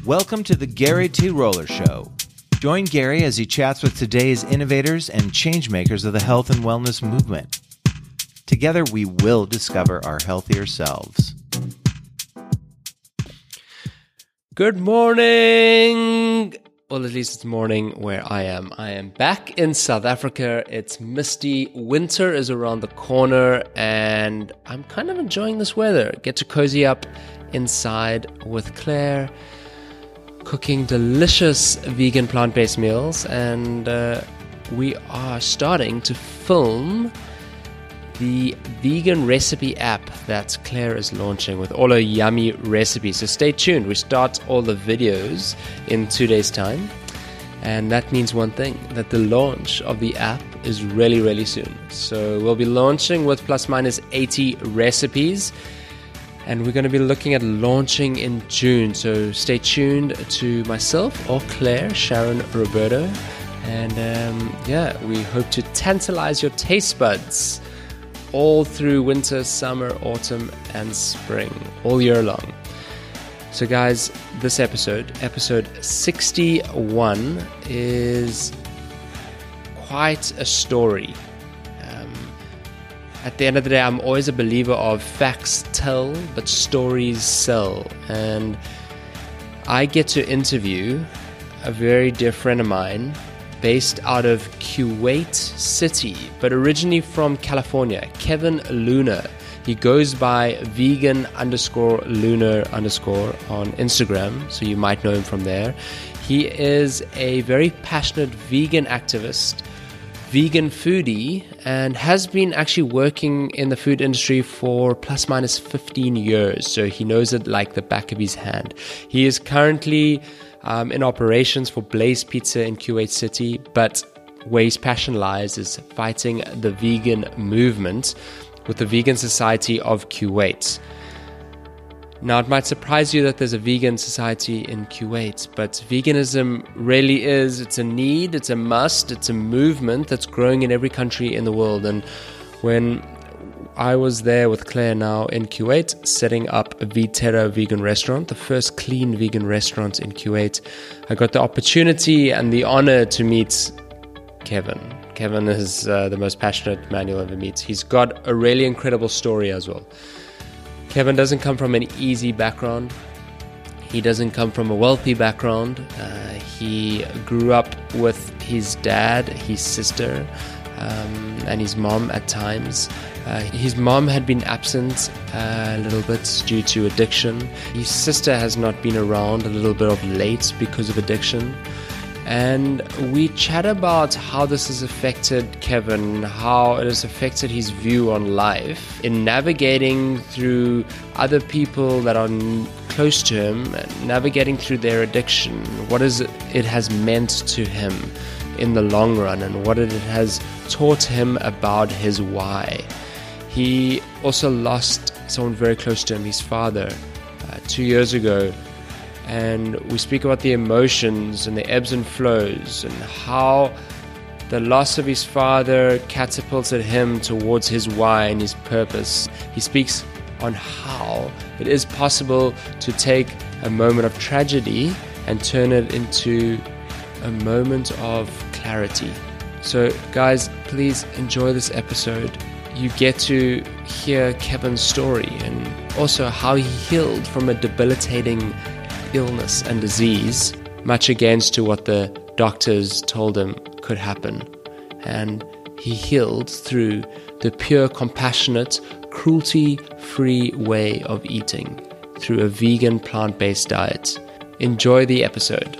Welcome to the Gary T. Roller Show. Join Gary as he chats with today's innovators and changemakers of the health and wellness movement. Together, we will discover our healthier selves. Good morning! Well, at least it's morning where I am. I am back in South Africa. It's misty. Winter is around the corner, and I'm kind of enjoying this weather. Get to cozy up inside with Claire, cooking delicious vegan plant-based meals, and we are starting to film the vegan recipe app that Claire is launching with all her yummy recipes. So stay tuned. We start all the videos in 2 days' time. And that means one thing, that the launch of the app is really, really soon. So we'll be launching with plus minus 80 recipes. And we're going to be looking at launching in June. So stay tuned to myself or Claire, Sharon, Roberto. And we hope to tantalize your taste buds all through winter, summer, autumn, and spring, all year long. So guys, this episode 61, is quite a story. At the end of the day, I'm always a believer of facts tell, but stories sell. And I get to interview a very dear friend of mine based out of Kuwait City, but originally from California, Kevin Luna. He goes by vegan_lunar_ on Instagram, so you might know him from there. He is a very passionate vegan activist, vegan foodie, and has been actually working in the food industry for plus minus 15 years, so he knows it like the back of his hand. He is currently in operations for Blaze Pizza in Kuwait City, but where his passion lies is fighting the vegan movement with the Vegan Society of Kuwait. Now, it might surprise you that there's a vegan society in Kuwait, but veganism really is, it's a need, it's a must, it's a movement that's growing in every country in the world. And when I was there with Claire now in Kuwait, setting up a Viterra vegan restaurant, the first clean vegan restaurant in Kuwait. I got the opportunity and the honor to meet Kevin. Kevin is the most passionate man you'll ever meet. He's got a really incredible story as well. Kevin doesn't come from an easy background. He doesn't come from a wealthy background. He grew up with his dad, his sister, and his mom at times. His mom had been absent a little bit due to addiction. His sister has not been around a little bit of late because of addiction. And we chat about how this has affected Kevin, how it has affected his view on life in navigating through other people that are close to him, navigating through their addiction, what it has meant to him in the long run, and what it has taught him about his why. He also lost someone very close to him, his father, 2 years ago. And we speak about the emotions and the ebbs and flows and how the loss of his father catapulted him towards his why and his purpose. He speaks on how it is possible to take a moment of tragedy and turn it into a moment of clarity. So guys, please enjoy this episode. You get to hear Kevin's story and also how he healed from a debilitating illness and disease, much against to what the doctors told him could happen. And he healed through the pure, compassionate, cruelty-free way of eating through a vegan plant-based diet. Enjoy the episode.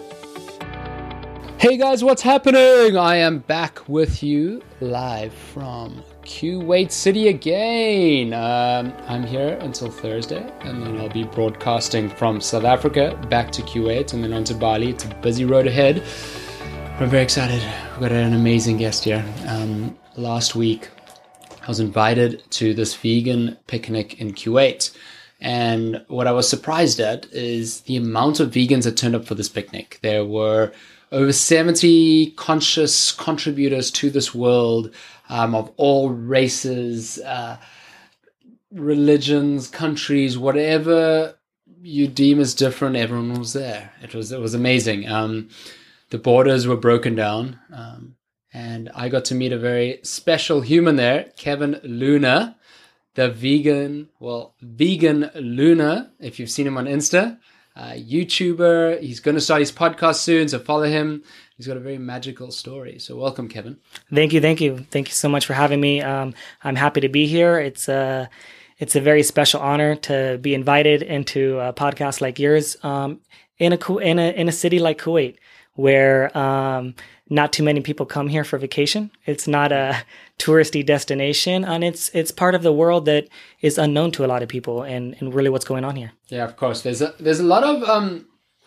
Hey guys, what's happening? I am back with you live from Kuwait City again. I'm here until Thursday, and then I'll be broadcasting from South Africa back to Kuwait and then on to Bali. It's a busy road ahead. I'm very excited. We've got an amazing guest here. Last week, I was invited to this vegan picnic in Kuwait. And what I was surprised at is the amount of vegans that turned up for this picnic. There were over 70 conscious contributors to this world of all races, religions, countries, whatever you deem as different, everyone was there. It was amazing. The borders were broken down, and I got to meet a very special human there, Kevin Luna, the vegan Luna, if you've seen him on Insta, YouTuber. He's going to start his podcast soon, so follow him. He's got a very magical story. So welcome, Kevin. Thank you so much for having me. I'm happy to be here. It's a very special honor to be invited into a podcast like yours, in a city like Kuwait, where not too many people come here for vacation. It's not a touristy destination, and it's part of the world that is unknown to a lot of people, and really what's going on here. Yeah, of course. There's a lot of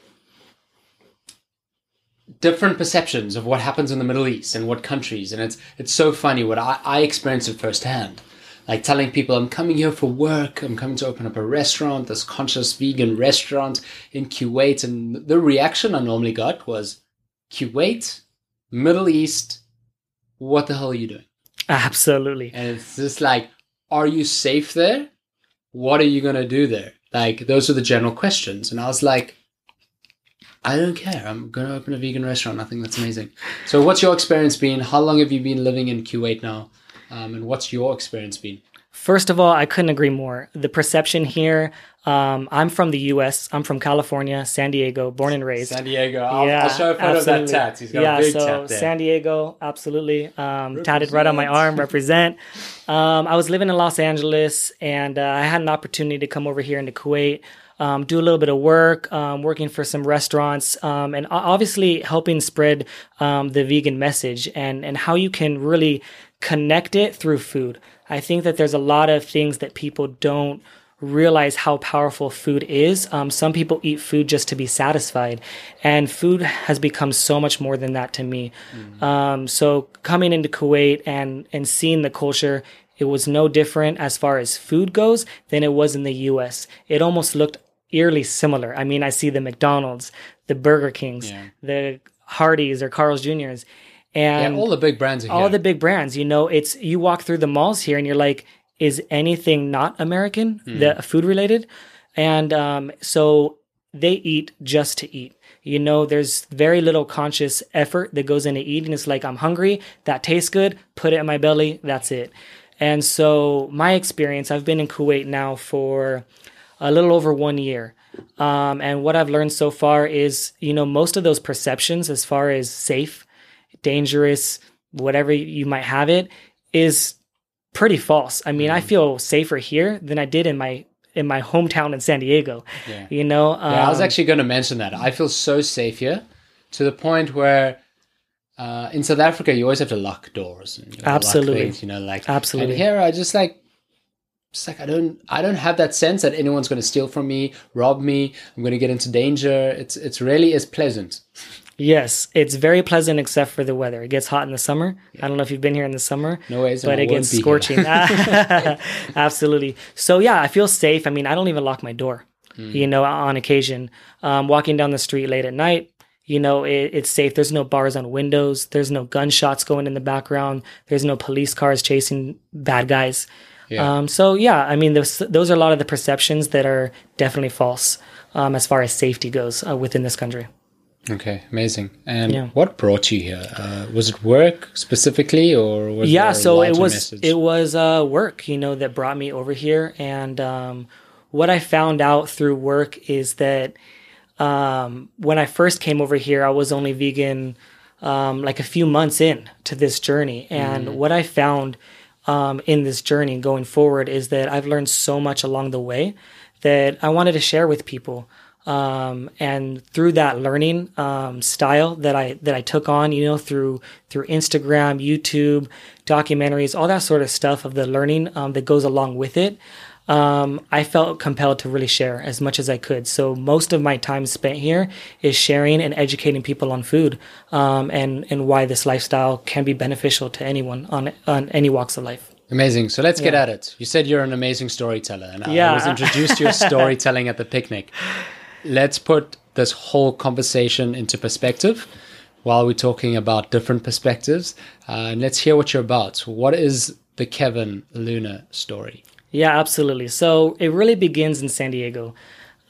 different perceptions of what happens in the Middle East and what countries, and it's so funny what I experienced it firsthand. Like telling people I'm coming here for work, I'm coming to open up a restaurant, this conscious vegan restaurant in Kuwait, and the reaction I normally got was, Kuwait, Middle East, what the hell are you doing? Absolutely. And it's just like, are you safe there? What are you going to do there? Like, those are the general questions. And I was like, I don't care. I'm going to open a vegan restaurant. I think that's amazing. So what's your experience been? How long have you been living in Kuwait now? And what's your experience been? First of all, I couldn't agree more. The perception here, I'm from the U.S. I'm from California, San Diego, born and raised. San Diego. I'll show a photo of that tat. He's got a big tat there. San Diego, absolutely. Tatted right on my arm, represent. I was living in Los Angeles, and I had an opportunity to come over here into Kuwait, do a little bit of work, working for some restaurants, and obviously helping spread the vegan message and how you can really connect it through food. I think that there's a lot of things that people don't realize how powerful food is. Some people eat food just to be satisfied, and food has become so much more than that to me. So coming into Kuwait and seeing the culture, it was no different as far as food goes than it was in the U.S. It almost looked eerily similar. I mean, I see the McDonald's, the Burger Kings, the Hardee's or Carl's Jr.'s. And all the big brands are here. All the big brands, it's, you walk through the malls here and you're like, is anything not American, the food related? And so they eat just to eat. There's very little conscious effort that goes into eating. It's like, I'm hungry, that tastes good, put it in my belly, that's it. And so my experience, I've been in Kuwait now for a little over 1 year. And what I've learned so far is, most of those perceptions as far as safe, dangerous, whatever you might have it, is pretty false. I mean, I feel safer here than I did in my hometown in San Diego. I was actually going to mention that. I feel so safe here to the point where in South Africa you always have to lock doors. And, absolutely. Lock things, absolutely. And here I just like I don't have that sense that anyone's going to steal from me, rob me. I'm going to get into danger. It's really is pleasant. Yes, it's very pleasant except for the weather. It gets hot in the summer. I don't know if you've been here in the summer. No ways, but it gets scorching. Absolutely. So yeah, I feel safe. I mean, I don't even lock my door, on occasion. Walking down the street late at night, it's safe. There's no bars on windows. There's no gunshots going in the background. There's no police cars chasing bad guys. Yeah. I mean, those are a lot of the perceptions that are definitely false as far as safety goes within this country. Okay, amazing. And what brought you here? Was it work specifically, or was there a larger message? It was work, that brought me over here. And what I found out through work is that when I first came over here, I was only vegan like a few months in to this journey. And what I found in this journey going forward is that I've learned so much along the way that I wanted to share with people. And through that learning style that I took on, through Instagram, YouTube, documentaries, all that sort of stuff of the learning that goes along with it, I felt compelled to really share as much as I could. So most of my time spent here is sharing and educating people on food, and why this lifestyle can be beneficial to anyone on any walks of life. Amazing. So let's get at it. You said you're an amazing storyteller, and I was introduced to your storytelling at the picnic. Let's put this whole conversation into perspective while we're talking about different perspectives. And let's hear what you're about. What is the Kevin Luna story? Yeah, absolutely. So it really begins in San Diego.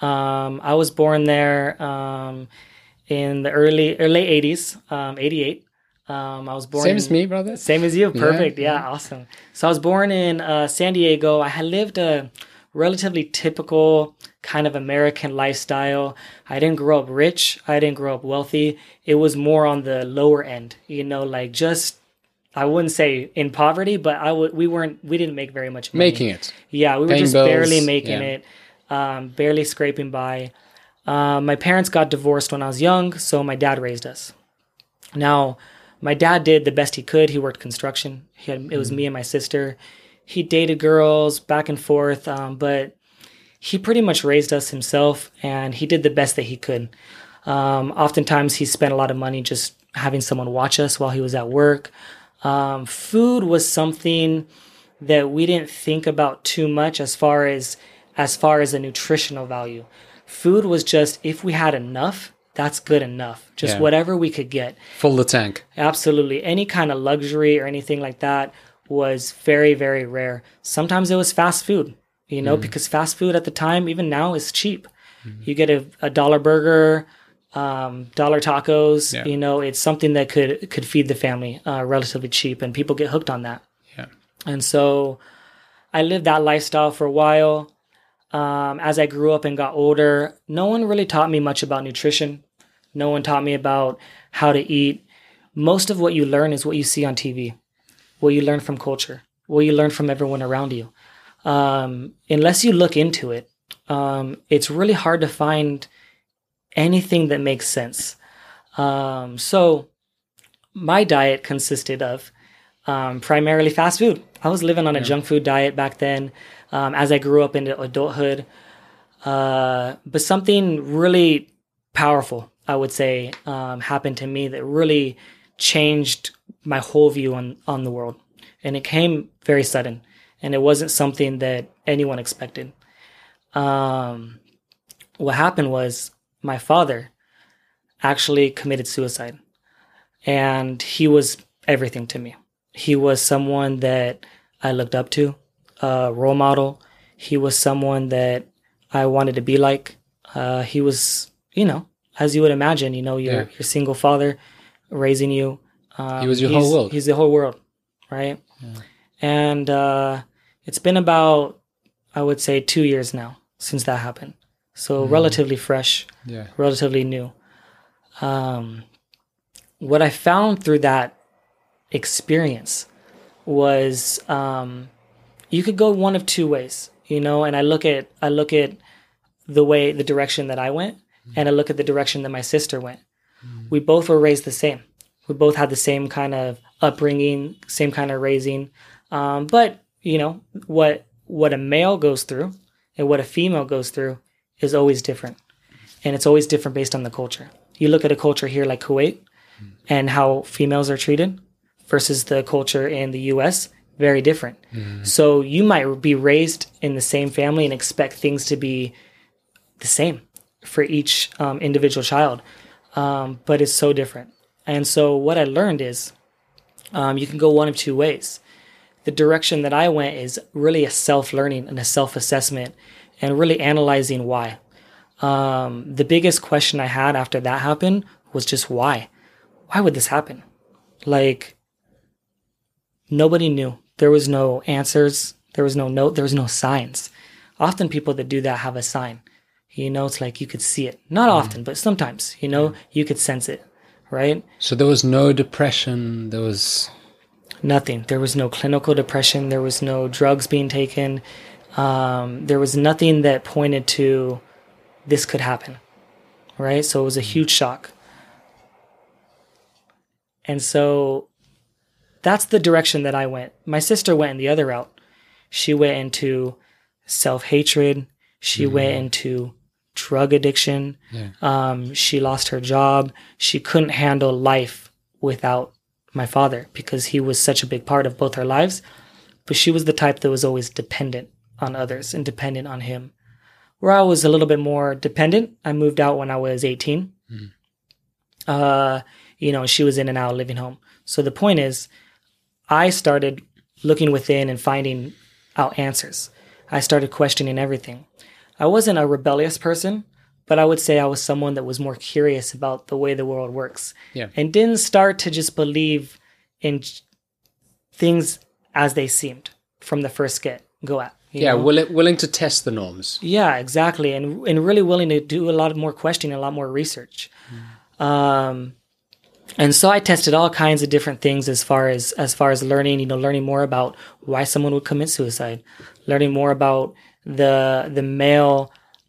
I was born there in the late 80s, 88. I was born Same as me, brother. Same as you. Perfect. Yeah, awesome. So I was born in San Diego. I had lived a relatively typical kind of American lifestyle. I didn't grow up rich. I didn't grow up wealthy. It was more on the lower end, like just, I wouldn't say in poverty, but we didn't make very much money. Making it. Yeah, we were Paying just bills. barely making it, barely scraping by. My parents got divorced when I was young, so my dad raised us. Now, my dad did the best he could. He worked construction. It was me and my sister. He dated girls back and forth, but he pretty much raised us himself, and he did the best that he could. Oftentimes, he spent a lot of money just having someone watch us while he was at work. Food was something that we didn't think about too much as far as a nutritional value. Food was just, if we had enough, that's good enough. Just whatever we could get. Fill the tank. Absolutely. Any kind of luxury or anything like that was very, very rare. Sometimes it was fast food, because fast food at the time, even now, is cheap. You get a dollar burger, dollar tacos, it's something that could feed the family relatively cheap, and people get hooked on that. Yeah. And so I lived that lifestyle for a while. As I grew up and got older, no one really taught me much about nutrition. No one taught me about how to eat. Most of what you learn is what you see on TV, what you learn from culture, what you learn from everyone around you. Unless you look into it, it's really hard to find anything that makes sense. So my diet consisted of primarily fast food. I was living on a junk food diet back then as I grew up into adulthood. But something really powerful, I would say, happened to me that really changed my whole view on the world. And it came very sudden. And it wasn't something that anyone expected. What happened was my father actually committed suicide. And he was everything to me. He was someone that I looked up to, a role model. He was someone that I wanted to be like. He was, as you would imagine, your single father raising you. He was your whole world. He's the whole world, right? Yeah. And it's been about, I would say, 2 years now since that happened. So relatively fresh, relatively new. What I found through that experience was you could go one of two ways, and I look at the direction that I went, and I look at the direction that my sister went. We both were raised the same. We both had the same kind of upbringing, same kind of raising. But what a male goes through and what a female goes through is always different. And it's always different based on the culture. You look at a culture here like Kuwait and how females are treated versus the culture in the US, very different. So you might be raised in the same family and expect things to be the same for each individual child. But it's so different. And so what I learned is you can go one of two ways. The direction that I went is really a self-learning and a self-assessment and really analyzing why. The biggest question I had after that happened was just why? Why would this happen? Like, nobody knew. There was no answers. There was no note. There was no signs. Often people that do that have a sign. It's like you could see it. Not often, but sometimes, you could sense it, right? So there was no depression. There was nothing. There was no clinical depression. There was no drugs being taken. There was nothing that pointed to this could happen, right? So it was a huge shock. And so that's the direction that I went. My sister went in the other route. She went into self-hatred. She went into drug addiction. She lost her job. She couldn't handle life without my father because he was such a big part of both our lives. But she was the type that was always dependent on others and dependent on him. Where I was a little bit more dependent, I moved out when I was 18. She was in and out living home. So the point is, I started looking within and finding out answers. I started questioning everything. I wasn't a rebellious person, but I would say I was someone that was more curious about the way the world works. Yeah. And didn't start to just believe in things as they seemed from the first go at. You know? Willing to test the norms. Yeah, exactly. And really willing to do a lot more questioning, a lot more research. And so I tested all kinds of different things as far as learning, learning more about why someone would commit suicide, learning more about the male,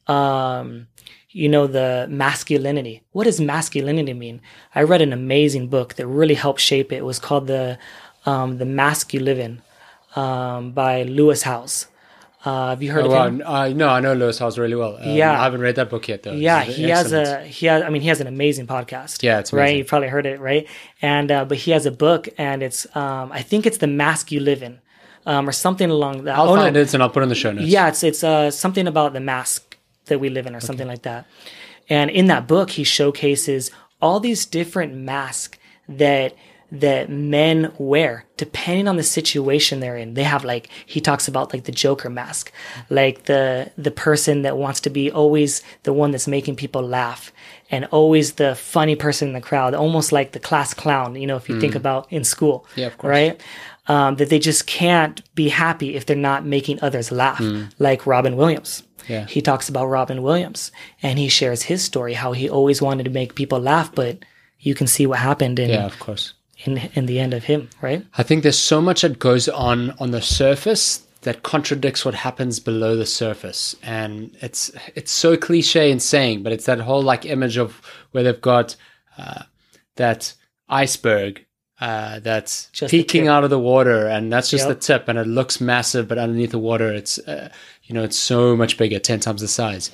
the masculinity. What does masculinity mean? I read an amazing book that really helped shape it. It was called The Mask You Live In, by Lewis Howes. Have you heard of him? No, I know Lewis Howes really well. Yeah. I haven't read that book yet, though. Yeah, he has an amazing podcast. Yeah, it's amazing. Right. You've probably heard it, right? And but he has a book, and it's I think it's The Mask You Live In, or something along that. I'll find it and I'll put it in the show notes. Yeah, it's something about the mask that we live in, or something like that. And in that book, he showcases all these different masks that men wear depending on the situation they're in. They have he talks about the Joker mask, the person that wants to be always the one that's making people laugh and always the funny person in the crowd, almost like the class clown, if you think about in school. Yeah, of course. Right? That they just can't be happy if they're not making others laugh, like Robin Williams. Yeah. He talks about Robin Williams, and he shares his story, how he always wanted to make people laugh, but you can see what happened of course. In the end of him, right? I think there's so much that goes on the surface that contradicts what happens below the surface. And it's so cliche in saying, but it's that whole image of where they've got that iceberg that's Just peeking out of the water, and that's just Yep. the tip, and it looks massive, but underneath the water, it's it's so much bigger, 10 times the size.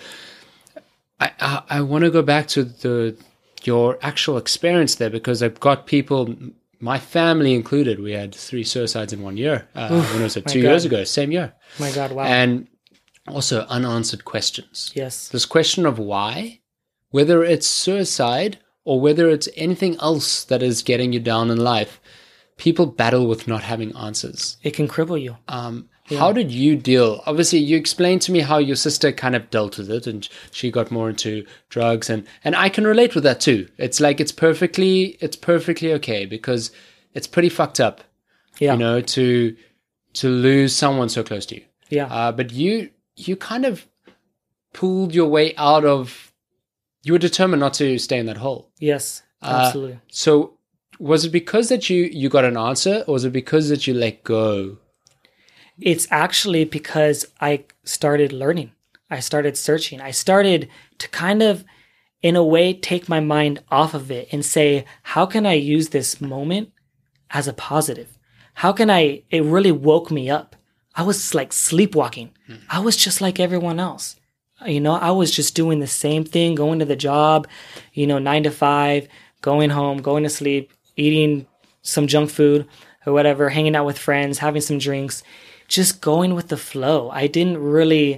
I want to go back to your actual experience there, because I've got people, my family included, we had 3 suicides in 1 year. When was it? 2 years ago, same year. My God, wow. And also unanswered questions. Yes. This question of why, whether it's suicide or whether it's anything else that is getting you down in life, people battle with not having answers. It can cripple you. How did you deal? Obviously, you explained to me how your sister kind of dealt with it, and she got more into drugs, and I can relate with that too. It's it's perfectly okay, because it's pretty fucked up, Yeah. to lose someone so close to you. Yeah. But you kind of pulled your way out of. You were determined not to stay in that hole. Yes. Absolutely. So, was it because that you got an answer, or was it because that you let go? It's actually because I started learning. I started searching. I started to kind of, in a way, take my mind off of it and say, how can I use this moment as a positive? How can it really woke me up. I was sleepwalking. I was just like everyone else. I was just doing the same thing, going to the job, 9 to 5, going home, going to sleep, eating some junk food or whatever, hanging out with friends, having some drinks, just going with the flow. I didn't really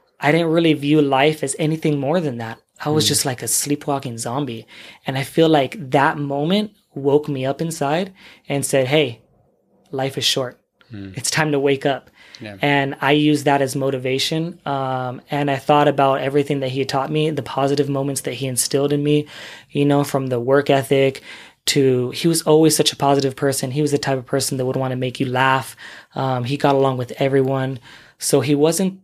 view life as anything more than that. I was just like a sleepwalking zombie. And I feel like that moment woke me up inside and said, hey, life is short. It's time to wake up. Yeah. And I used that as motivation. And I thought about everything that he had taught me, the positive moments that he instilled in me, from the work ethic to, he was always such a positive person. He was the type of person that would want to make you laugh. He got along with everyone. So he wasn't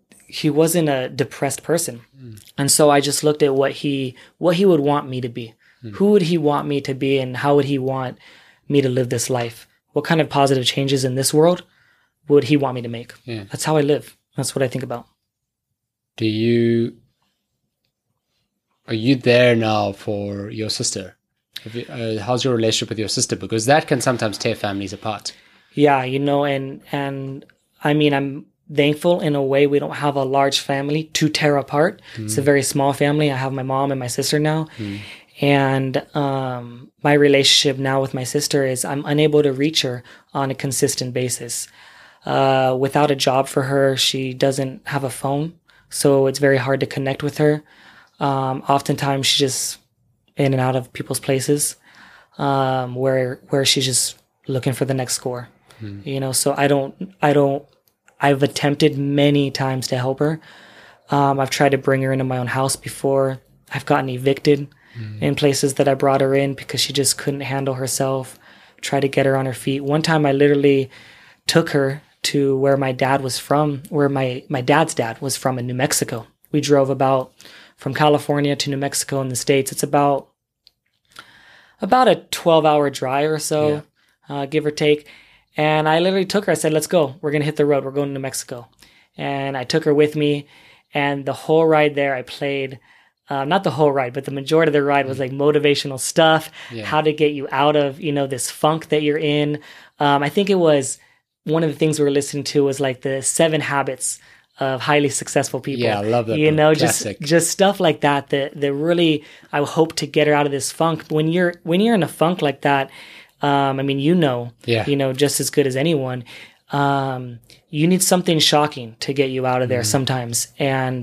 a depressed person. And so I just looked at what he would want me to be. Who would he want me to be, and how would he want me to live this life? What kind of positive changes in this world would he want me to make? Yeah. That's how I live. That's what I think about. Are you there now for your sister? How's your relationship with your sister? Because that can sometimes tear families apart. Yeah, and I mean, I'm thankful in a way. We don't have a large family to tear apart. It's a very small family. I have my mom and my sister now. And my relationship now with my sister is I'm unable to reach her on a consistent basis. Without a job for her, she doesn't have a phone, so it's very hard to connect with her. Oftentimes she's just in and out of people's places, where she's just looking for the next score. So I've attempted many times to help her. I've tried to bring her into my own house before. I've gotten evicted in places that I brought her in because she just couldn't handle herself. Tried to get her on her feet. One time I literally took her to where my dad was from, where my dad's dad was from in New Mexico. We drove from California to New Mexico in the States. It's about a 12-hour drive or so, give or take. And I literally took her. I said, let's go. We're going to hit the road. We're going to New Mexico. And I took her with me. And the whole ride there, I played, not the whole ride, but the majority of the ride was like motivational stuff, how to get you out of, this funk that you're in. I think it was one of the things we were listening to was like the 7 habits of highly successful people. Yeah, I love that. Just stuff like that really, I hope to get her out of this funk. When you're in a funk like that, just as good as anyone, you need something shocking to get you out of there sometimes. And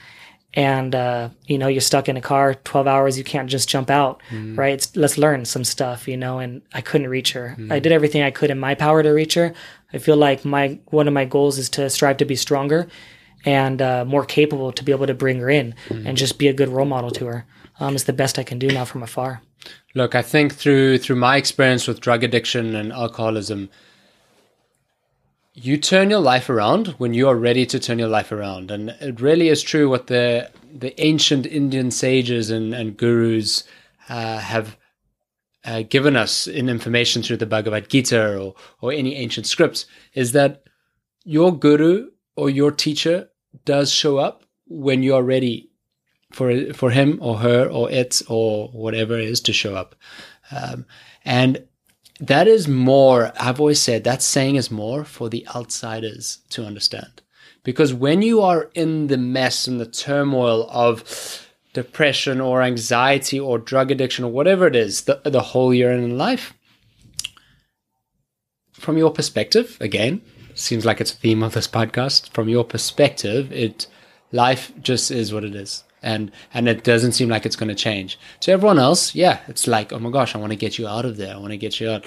you're stuck in a car 12 hours, you can't just jump out, right? Let's learn some stuff, and I couldn't reach her. I did everything I could in my power to reach her. I feel like one of my goals is to strive to be stronger and more capable to be able to bring her in and just be a good role model to her. It's the best I can do now from afar. Look, I think through my experience with drug addiction and alcoholism, you turn your life around when you are ready to turn your life around. And it really is true what the ancient Indian sages and gurus have given us in information through the Bhagavad Gita or any ancient scripts, is that your guru or your teacher does show up when you are ready for him or her or it or whatever it is to show up. And that is more, I've always said, that saying is more for the outsiders to understand. Because when you are in the mess and the turmoil of depression or anxiety or drug addiction or whatever it is, the hole you're in life, from your perspective, again, seems like it's a theme of this podcast, from your perspective, life just is what it is. And it doesn't seem like it's going to change. To everyone else, yeah, it's like, oh my gosh, I want to get you out of there. I want to get you out.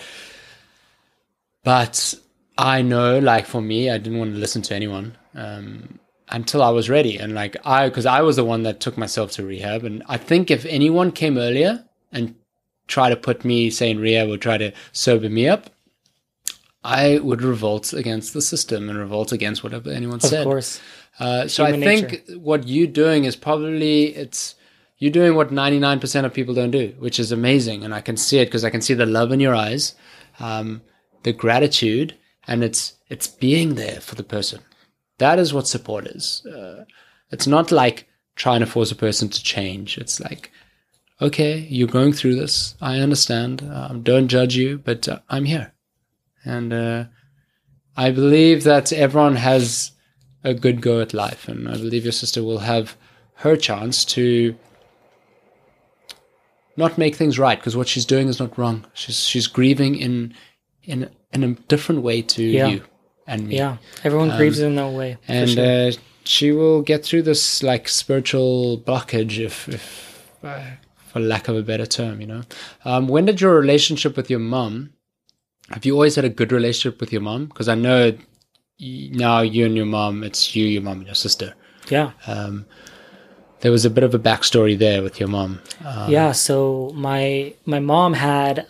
But I know, like for me, I didn't want to listen to anyone until I was ready. And because I was the one that took myself to rehab. And I think if anyone came earlier and tried to put me, say, in rehab or try to sober me up, I would revolt against the system and revolt against whatever anyone said. Of course. So I think what you're doing is you're doing what 99% of people don't do, which is amazing. And I can see it because I can see the love in your eyes, the gratitude, and it's being there for the person. That is what support is. It's not like trying to force a person to change. It's like, okay, you're going through this. I understand. Don't judge you, but I'm here. And I believe that everyone has a good go at life, and I believe your sister will have her chance to not make things right, because what she's doing is not wrong. She's grieving in a different way to you and me. Yeah, everyone grieves in their way. And sure. She will get through this like spiritual blockage, if for lack of a better term, When did your relationship with your mom? Have you always had a good relationship with your mom? Because I know now you and your mom, it's you, your mom, and your sister. Yeah. There was a bit of a backstory there with your mom. So my mom had,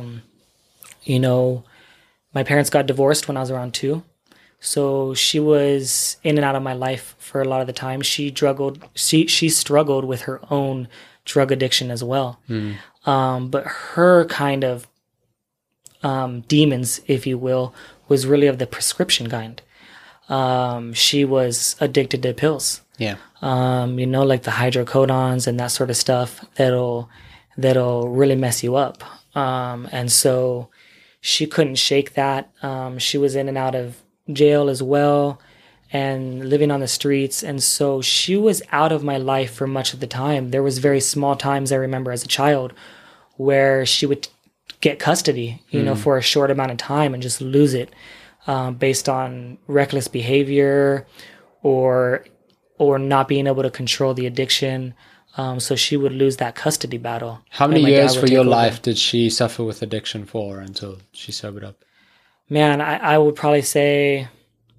my parents got divorced when I was around 2. So she was in and out of my life for a lot of the time. She struggled with her own drug addiction as well. But her kind of demons, if you will, was really of the prescription kind. She was addicted to pills. Yeah. Like the hydrocodons and that sort of stuff that'll really mess you up. And so she couldn't shake that. She was in and out of jail as well and living on the streets. And so she was out of my life for much of the time. There was very small times I remember as a child where she would get custody, for a short amount of time and just lose it based on reckless behavior or not being able to control the addiction. So she would lose that custody battle. How many years for your life did she suffer with addiction for until she sobered up? Man, I would probably say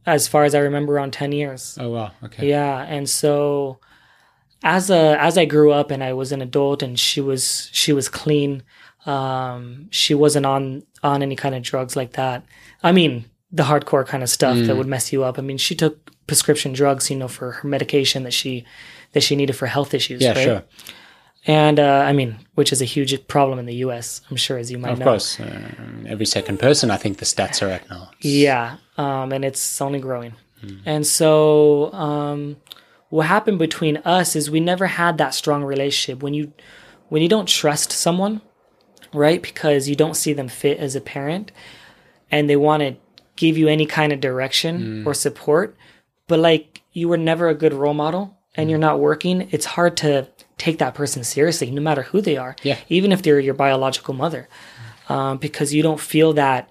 as far as I remember, around 10 years. Oh, wow. Okay. Yeah. And so as I grew up and I was an adult and she was clean, she wasn't on any kind of drugs like that. I mean, the hardcore kind of stuff that would mess you up. I mean, she took prescription drugs, for her medication that she needed for health issues. Yeah, right? sure. And I mean, which is a huge problem in the U.S., I'm sure, as you might know. Of course. Every second person, I think the stats are at now. Yeah. And it's only growing. And so what happened between us is we never had that strong relationship. When you don't trust someone, right, because you don't see them fit as a parent and they want to give you any kind of direction or support, but like you were never a good role model and you're not working, it's hard to take that person seriously, no matter who they are, even if they're your biological mother, because you don't feel that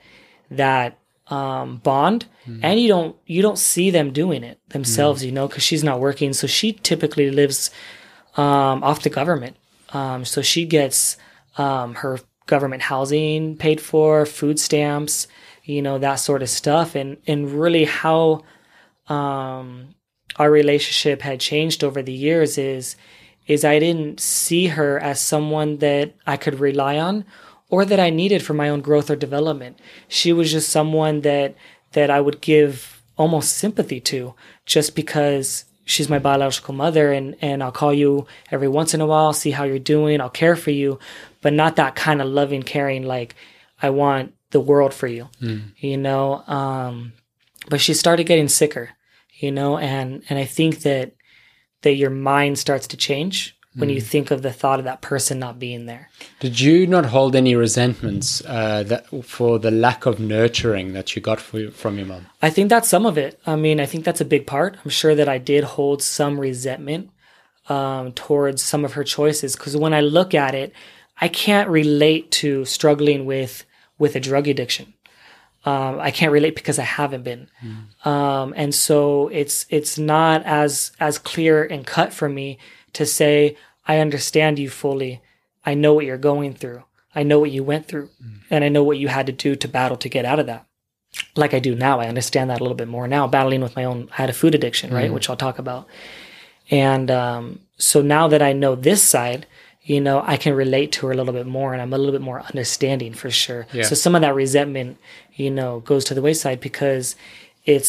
bond, and you don't see them doing it themselves, because she's not working. So she typically lives off the government. So she gets her government housing paid for, food stamps, that sort of stuff, and really how our relationship had changed over the years is I didn't see her as someone that I could rely on or that I needed for my own growth or development. She was just someone that I would give almost sympathy to just because she's my biological mother, and I'll call you every once in a while, see how you're doing, I'll care for you, but not that kind of loving, caring, like I want the world for you, but she started getting sicker, and I think that your mind starts to change when you think of the thought of that person not being there. Did you not hold any resentments for the lack of nurturing that you got from your mom? I think that's some of it. I mean, I think that's a big part. I'm sure that I did hold some resentment towards some of her choices, because when I look at it, I can't relate to struggling with a drug addiction. I can't relate because I haven't been. And so it's not as clear and cut for me to say, I understand you fully. I know what you're going through. I know what you went through. And I know what you had to do to battle to get out of that. Like I do now. I understand that a little bit more now, battling with I had a food addiction, right? Which I'll talk about. And so now that I know this side, I can relate to her a little bit more, and I'm a little bit more understanding for sure. Yeah. So some of that resentment, goes to the wayside because it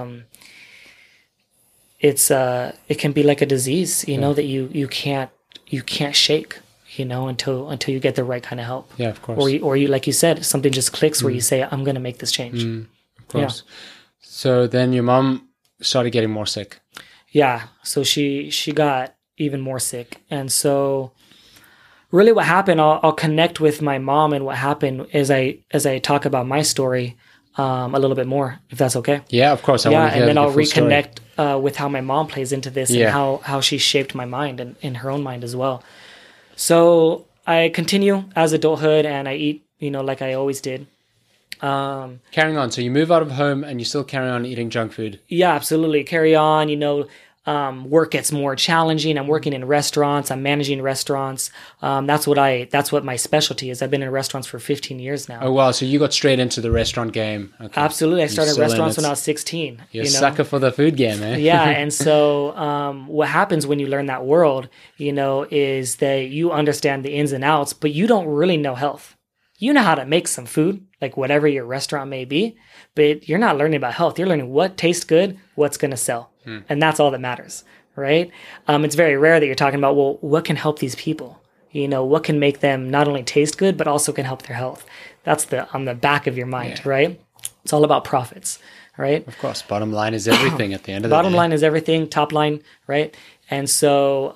can be like a disease, that you can't shake, until you get the right kind of help. Yeah, of course. Or you like you said, something just clicks where you say, I'm going to make this change. Of course. Yeah. So then your mom started getting more sick. Yeah. So she got even more sick. And so really what happened, I'll connect with my mom and what happened as I talk about my story a little bit more, if that's okay. Yeah, of course. I want to hear and then I'll full reconnect with how my mom plays into this and how she shaped my mind and in her own mind as well. So I continue as adulthood and I eat, like I always did. Carrying on. So you move out of home and you still carry on eating junk food. Yeah, absolutely. Carry on, work gets more challenging. I'm working in restaurants. I'm managing restaurants. That's what my specialty is. I've been in restaurants for 15 years now. Oh, wow. So you got straight into the restaurant game. Okay. Absolutely. I started restaurants when I was 16. You're a sucker for the food game, eh? Yeah. And so what happens when you learn that world, is that you understand the ins and outs, but you don't really know health. You know how to make some food, like whatever your restaurant may be, but you're not learning about health. You're learning what tastes good, what's going to sell. And that's all that matters, right? It's very rare that you're talking about, well, what can help these people? What can make them not only taste good, but also can help their health? That's on the back of your mind, right? It's all about profits, right? Of course. Bottom line is everything at the end of the day. Bottom line is everything, top line, right? And so,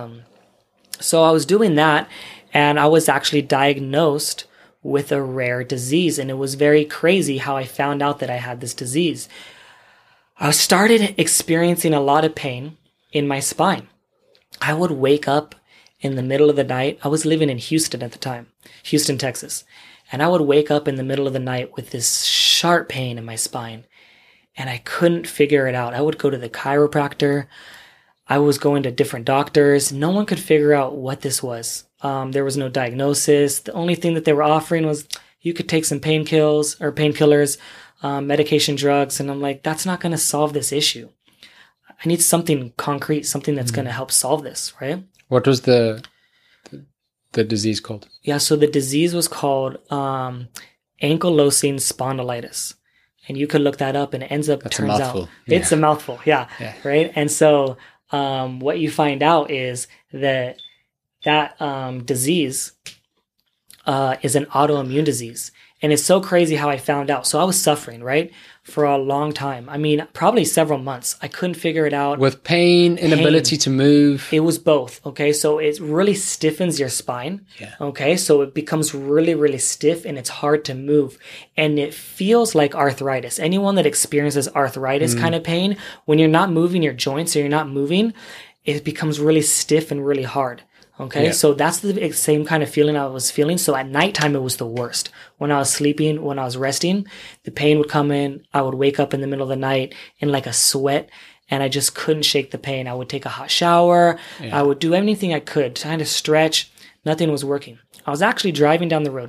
so I was doing that, and I was actually diagnosed with a rare disease. And it was very crazy how I found out that I had this disease. I started experiencing a lot of pain in my spine. I would wake up in the middle of the night. I was living in Houston at the time, Houston, Texas. And I would wake up in the middle of the night with this sharp pain in my spine. And I couldn't figure it out. I would go to the chiropractor. I was going to different doctors. No one could figure out what this was. There was no diagnosis. The only thing that they were offering was you could take some painkillers, medication, drugs. And I'm like, that's not going to solve this issue. I need something concrete, something that's going to help solve this, right? What was the disease called? Yeah, so the disease was called ankylosing spondylitis. And you could look that up, and it ends up, That's turns a out, mouthful. it's a mouthful, yeah, Yeah. right? And so what you find out is that disease is an autoimmune disease. And it's so crazy how I found out. So I was suffering, right, for a long time. I mean, probably several months. I couldn't figure it out. With pain, inability to move. It was both, okay? So it really stiffens your spine, Yeah. okay? So it becomes really, really stiff, and it's hard to move. And it feels like arthritis. Anyone that experiences arthritis kind of pain, when you're not moving your joints or you're not moving, it becomes really stiff and really hard. Okay, Yeah. so that's the same kind of feeling I was feeling. So at nighttime, it was the worst. When I was sleeping, when I was resting, the pain would come in. I would wake up in the middle of the night in like a sweat, and I just couldn't shake the pain. I would take a hot shower. I would do anything I could, trying to stretch. Nothing was working. I was actually driving down the road,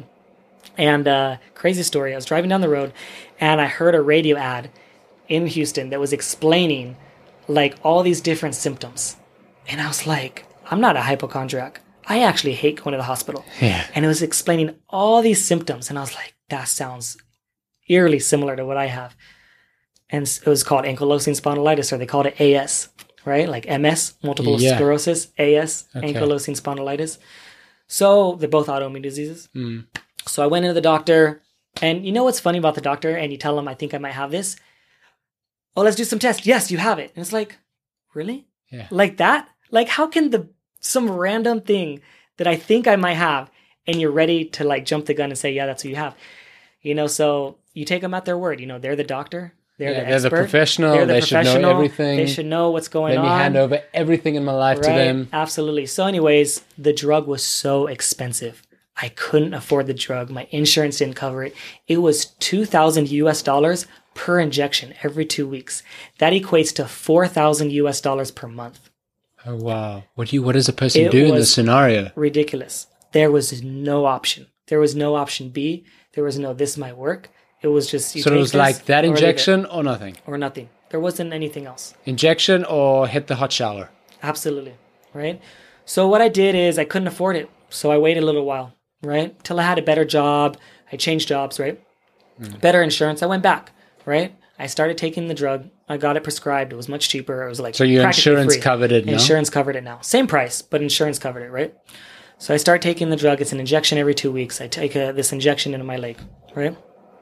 and crazy story. I was driving down the road, and I heard a radio ad in Houston that was explaining like all these different symptoms. And I was like, I'm not a hypochondriac. I actually hate going to the hospital. Yeah. And it was explaining all these symptoms. And I was like, that sounds eerily similar to what I have. And it was called ankylosing spondylitis, or they called it AS, right? Like MS, multiple Yeah. sclerosis, AS, Okay. ankylosing spondylitis. So they're both autoimmune diseases. So I went into the doctor, and you know what's funny about the doctor? And you tell him, I think I might have this. Oh, let's do some tests. Yes, you have it. And it's like, really? Yeah. Like that? Like, how can some random thing that I think I might have, and you're ready to like jump the gun and say, yeah, that's what you have. You know, so you take them at their word. You know, they're the doctor. They're the They're expert. the professional. They're the They should know professional. everything. They should know what's going Let on. me hand over everything in my life to Right, them. absolutely. So anyways, the drug was so expensive. I couldn't afford the drug. My insurance didn't cover it. It was $2,000 per injection every 2 weeks. That equates to $4,000 per month. Oh, wow. What does a person It do in was- this scenario? Ridiculous. There was no option. There was no option B. There was no, this might work. It was just, you So it take was this like that or leave it, injection or nothing? or nothing. There wasn't anything else. Injection or hit the hot shower? Absolutely. Right. So what I did is I couldn't afford it. So I waited a little while, right? Till I had a better job. I changed jobs, right? Better insurance. I went back, right? I started taking the drug. I got it prescribed. It was much cheaper. It was like, So your practically insurance free. covered it now? Insurance covered it now. Same price, but insurance covered it, right? So I start taking the drug. It's an injection every 2 weeks. I take this injection into my leg, right?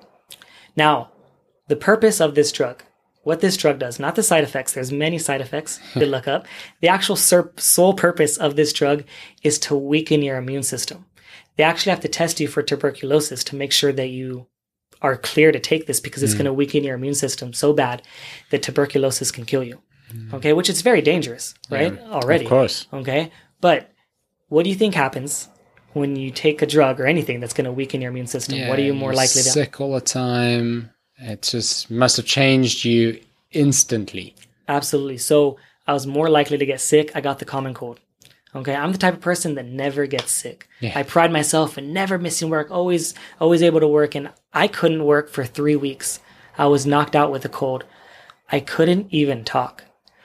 Now, the purpose of this drug, what this drug does, not the side effects. There's many side effects to look up. The actual sole purpose of this drug is to weaken your immune system. They actually have to test you for tuberculosis to make sure that you are clear to take this, because it's going to weaken your immune system so bad that tuberculosis can kill you. Okay, which is very dangerous, right? Already. Of course. Okay, but what do you think happens when you take a drug or anything that's going to weaken your immune system? What are you more you're likely to? sick all the time. It just must have changed you instantly. Absolutely. So I was more likely to get sick. I got the common cold. Okay, I'm the type of person that never gets sick. Yeah. I pride myself in never missing work, always able to work, and I couldn't work for 3 weeks. I was knocked out with a cold. I couldn't even talk.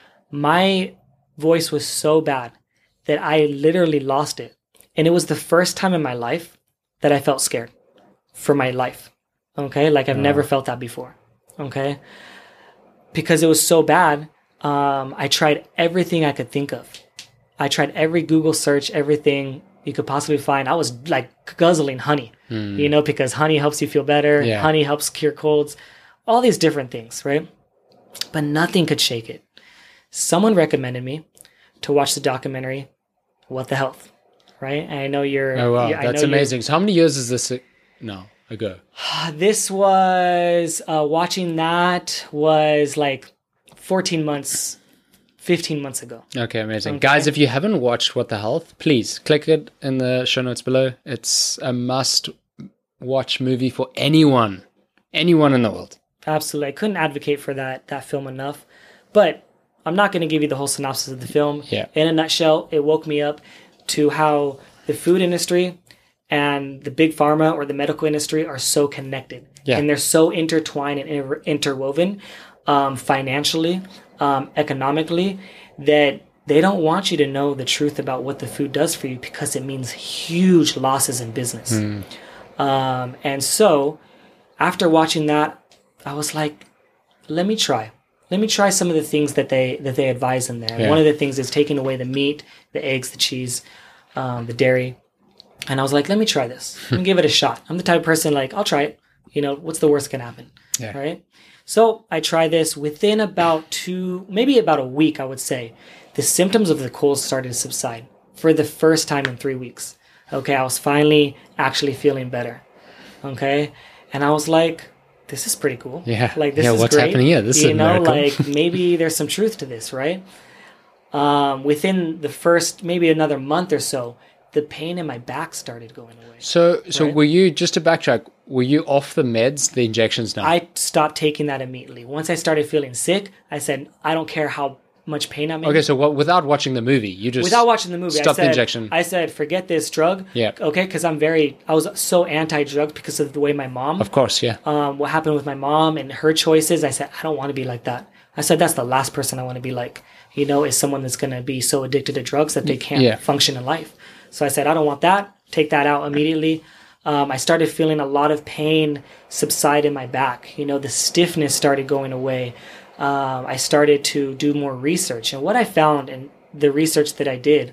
My voice was so bad that I literally lost it. And it was the first time in my life that I felt scared for my life. Okay, like I've never felt that before. Okay, because it was so bad. I tried everything I could think of. I tried every Google search, everything you could possibly find. I was like guzzling honey, you know, because honey helps you feel better. Yeah. Honey helps cure colds, all these different things, right? But nothing could shake it. Someone recommended me to watch the documentary, What the Health, right? And I know you're... Oh, wow. I That's know amazing. So how many years is this ago? This was... watching that was like 14 months... 15 months ago. Okay, amazing. Okay. Guys, if you haven't watched What the Health, please click it in the show notes below. It's a must-watch movie for anyone in the world. Absolutely. I couldn't advocate for that film enough. But I'm not going to give you the whole synopsis of the film. Yeah. In a nutshell, it woke me up to how the food industry and the big pharma or the medical industry are so connected. And they're so intertwined and interwoven financially, economically, that they don't want you to know the truth about what the food does for you because it means huge losses in business. And so after watching that, I was like, let me try some of the things that they advise in there. One of the things is taking away the meat, the eggs, the cheese, the dairy. And I was like, let me try this. Let me give it a shot. I'm the type of person like, I'll try it. What's the worst can happen? Right? So I try this. Within about maybe about a week, I would say, the symptoms of the cold started to subside for the first time in 3 weeks. Okay, I was finally actually feeling better. Okay, and I was like, this is pretty cool. Yeah. Like, this is what's great. happening here? This is a miracle. Like, maybe there's some truth to this, right? Within the first, maybe another month or so, the pain in my back started going away. So right? were you, just to backtrack, were you off the meds, the injections now? I stopped taking that immediately. Once I started feeling sick, I said, I don't care how much pain I'm in. Okay, so without watching the movie, you just... Without watching the movie, stopped the injection. I said, forget this drug. Yeah. Okay, because I was so anti-drug because of the way my mom... Of course, yeah. What happened with my mom and her choices, I said, I don't want to be like that. I said, that's the last person I want to be like, is someone that's going to be so addicted to drugs that they can't function in life. So I said, I don't want that. Take that out immediately. I started feeling a lot of pain subside in my back. The stiffness started going away. I started to do more research. And what I found in the research that I did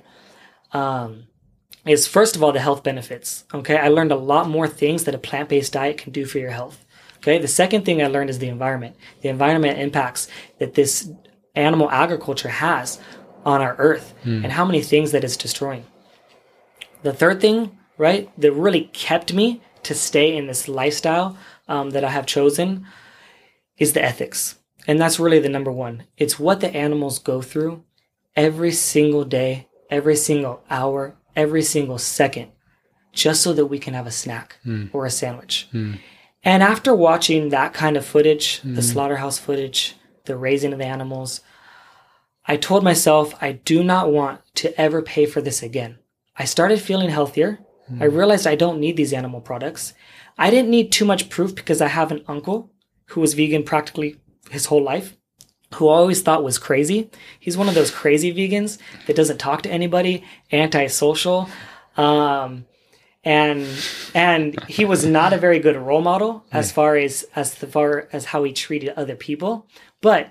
is, first of all, the health benefits. Okay, I learned a lot more things that a plant-based diet can do for your health. Okay, the second thing I learned is the environment. The environment impacts that this animal agriculture has on our earth and how many things that it's destroying. The third thing, right, that really kept me to stay in this lifestyle that I have chosen is the ethics. And that's really the number one. It's what the animals go through every single day, every single hour, every single second, just so that we can have a snack or a sandwich. And after watching that kind of footage, the slaughterhouse footage, the raising of the animals, I told myself I do not want to ever pay for this again. I started feeling healthier. I realized I don't need these animal products. I didn't need too much proof because I have an uncle who was vegan practically his whole life, who I always thought was crazy. He's one of those crazy vegans that doesn't talk to anybody, antisocial. And he was not a very good role model as far as how he treated other people. But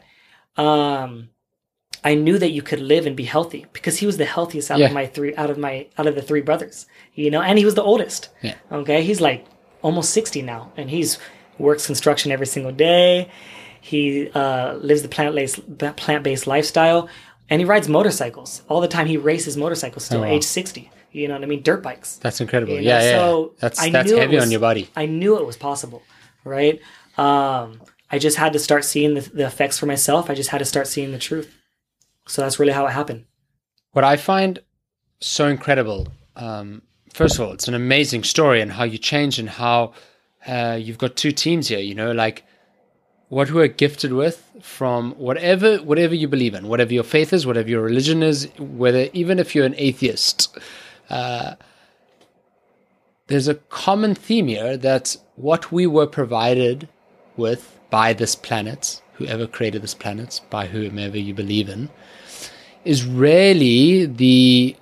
I knew that you could live and be healthy because he was the healthiest out of the three brothers, and he was the oldest. Yeah. Okay. He's like almost 60 now, and he's works construction every single day. He lives the plant-based lifestyle, and he rides motorcycles all the time. He races motorcycles still, age 60. You know what I mean? Dirt bikes. That's incredible. So That's heavy on your body. I knew it was possible, right? I just had to start seeing the effects for myself. I just had to start seeing the truth. So that's really how it happened. What I find so incredible, first of all, it's an amazing story and how you changed and how you've got two teams here, like what we're gifted with from whatever you believe in, whatever your faith is, whatever your religion is, even if you're an atheist, there's a common theme here that what we were provided with by this planet, whoever created this planet, by whomever you believe in, is really the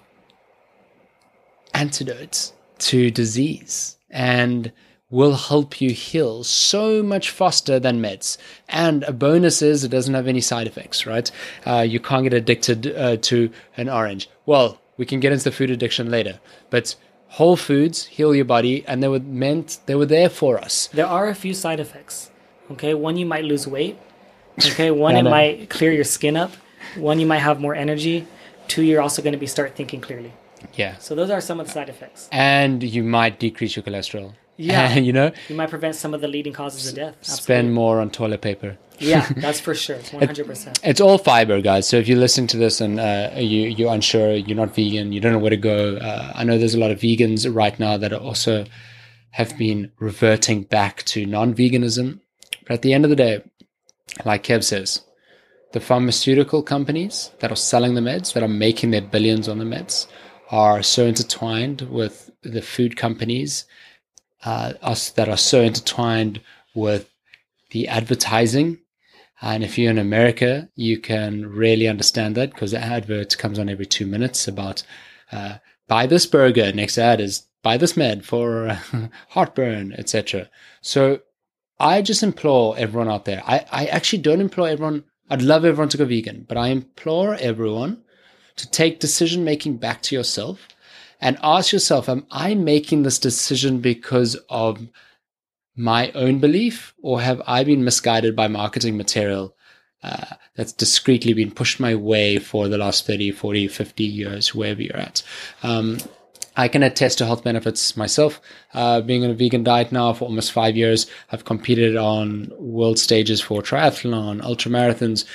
antidote to disease and will help you heal so much faster than meds. And a bonus is it doesn't have any side effects, right? You can't get addicted to an orange. Well, we can get into food addiction later, but whole foods heal your body, and they were there for us. There are a few side effects. Okay, one, you might lose weight. Okay, one, it might clear your skin up. One, you might have more energy. Two, you're also going to start thinking clearly. Yeah. So those are some of the side effects. And you might decrease your cholesterol. Yeah. You might prevent some of the leading causes of death. Absolutely. Spend more on toilet paper. Yeah, that's for sure. 100%. It's all fiber, guys. So if you're listening to this and you're unsure, you're not vegan, you don't know where to go. I know there's a lot of vegans right now that also have been reverting back to non-veganism. But at the end of the day, like Kev says, the pharmaceutical companies that are selling the meds, that are making their billions on the meds, are so intertwined with the food companies that are so intertwined with the advertising. And if you're in America, you can really understand that because the advert comes on every 2 minutes about buy this burger. Next ad is buy this med for heartburn, etc. So I just implore everyone out there. I actually don't implore everyone. I'd love everyone to go vegan, but I implore everyone to take decision-making back to yourself and ask yourself, am I making this decision because of my own belief, or have I been misguided by marketing material that's discreetly been pushed my way for the last 30, 40, 50 years, wherever you're at? I can attest to health benefits myself. Being on a vegan diet now for almost 5 years, I've competed on world stages for triathlon, ultramarathons.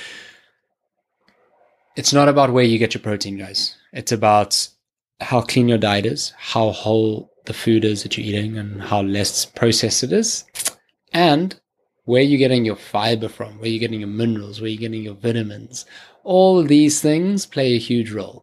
It's not about where you get your protein, guys. It's about how clean your diet is, how whole the food is that you're eating, and how less processed it is, and where you're getting your fiber from, where you're getting your minerals, where you're getting your vitamins. All these things play a huge role.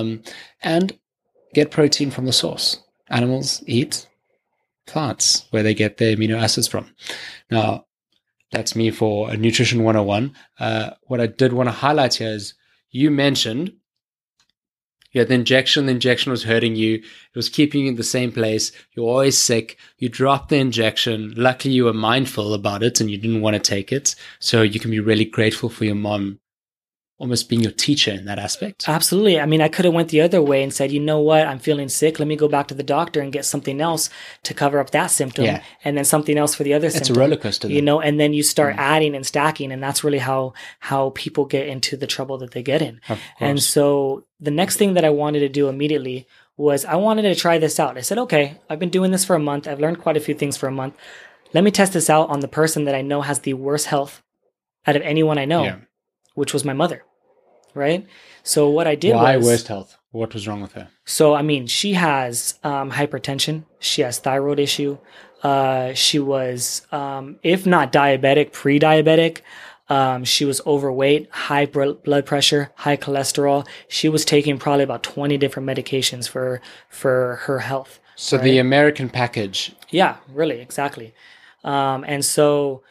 And get protein from the source. Animals eat plants, where they get their amino acids from. Now, that's me for a Nutrition 101. What I did want to highlight here is you mentioned you had the injection was hurting you, it was keeping you in the same place, you're always sick, you dropped the injection, luckily you were mindful about it and you didn't want to take it, so you can be really grateful for your mom almost being your teacher in that aspect. Absolutely. I mean, I could have went the other way and said, you know what, I'm feeling sick. Let me go back to the doctor and get something else to cover up that symptom, and then something else for the other symptom. It's a roller coaster. You know, and then you start adding and stacking, and that's really how people get into the trouble that they get in. And so the next thing that I wanted to do immediately was I wanted to try this out. I said, okay, I've been doing this for a month. I've learned quite a few things for a month. Let me test this out on the person that I know has the worst health out of anyone I know, which was my mother. Right? So what I did Why worst health? What was wrong with her? So, I mean, she has hypertension. She has thyroid issue. She was, if not diabetic, pre-diabetic. She was overweight, high blood pressure, high cholesterol. She was taking probably about 20 different medications for her health. So right? The American package. Yeah, really, exactly. And so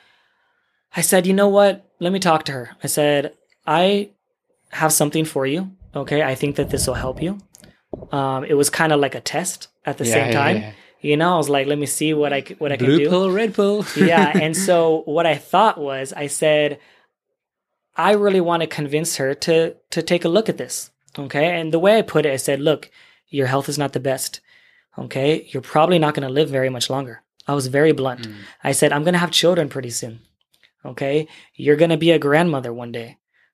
I said, you know what? Let me talk to her. I said, I have something for you. Okay. I think that this will help you. It was kind of like a test at the same time. Yeah. You know, I was like, let me see what I can do. Blue pill, red pill. Yeah. And so what I thought was, I said, I really want to convince her to take a look at this. Okay. And the way I put it, I said, look, your health is not the best. Okay. You're probably not going to live very much longer. I was very blunt. I said, I'm going to have children pretty soon. Okay. You're going to be a grandmother one day.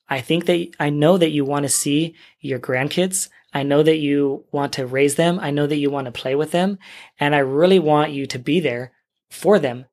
I know that you want to see your grandkids. I know that you want to raise them. I know that you want to play with them. And I really want you to be there for them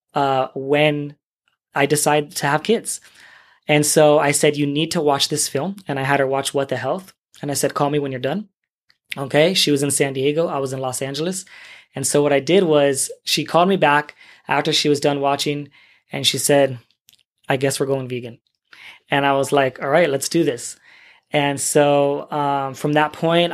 when I decide to have kids. And so I said, you need to watch this film. And I had her watch What the Health. And I said, call me when you're done. Okay. She was in San Diego. I was in Los Angeles. And so what I did was she called me back after she was done watching. And she said, I guess we're going vegan. And I was like, all right, let's do this. And so from that point,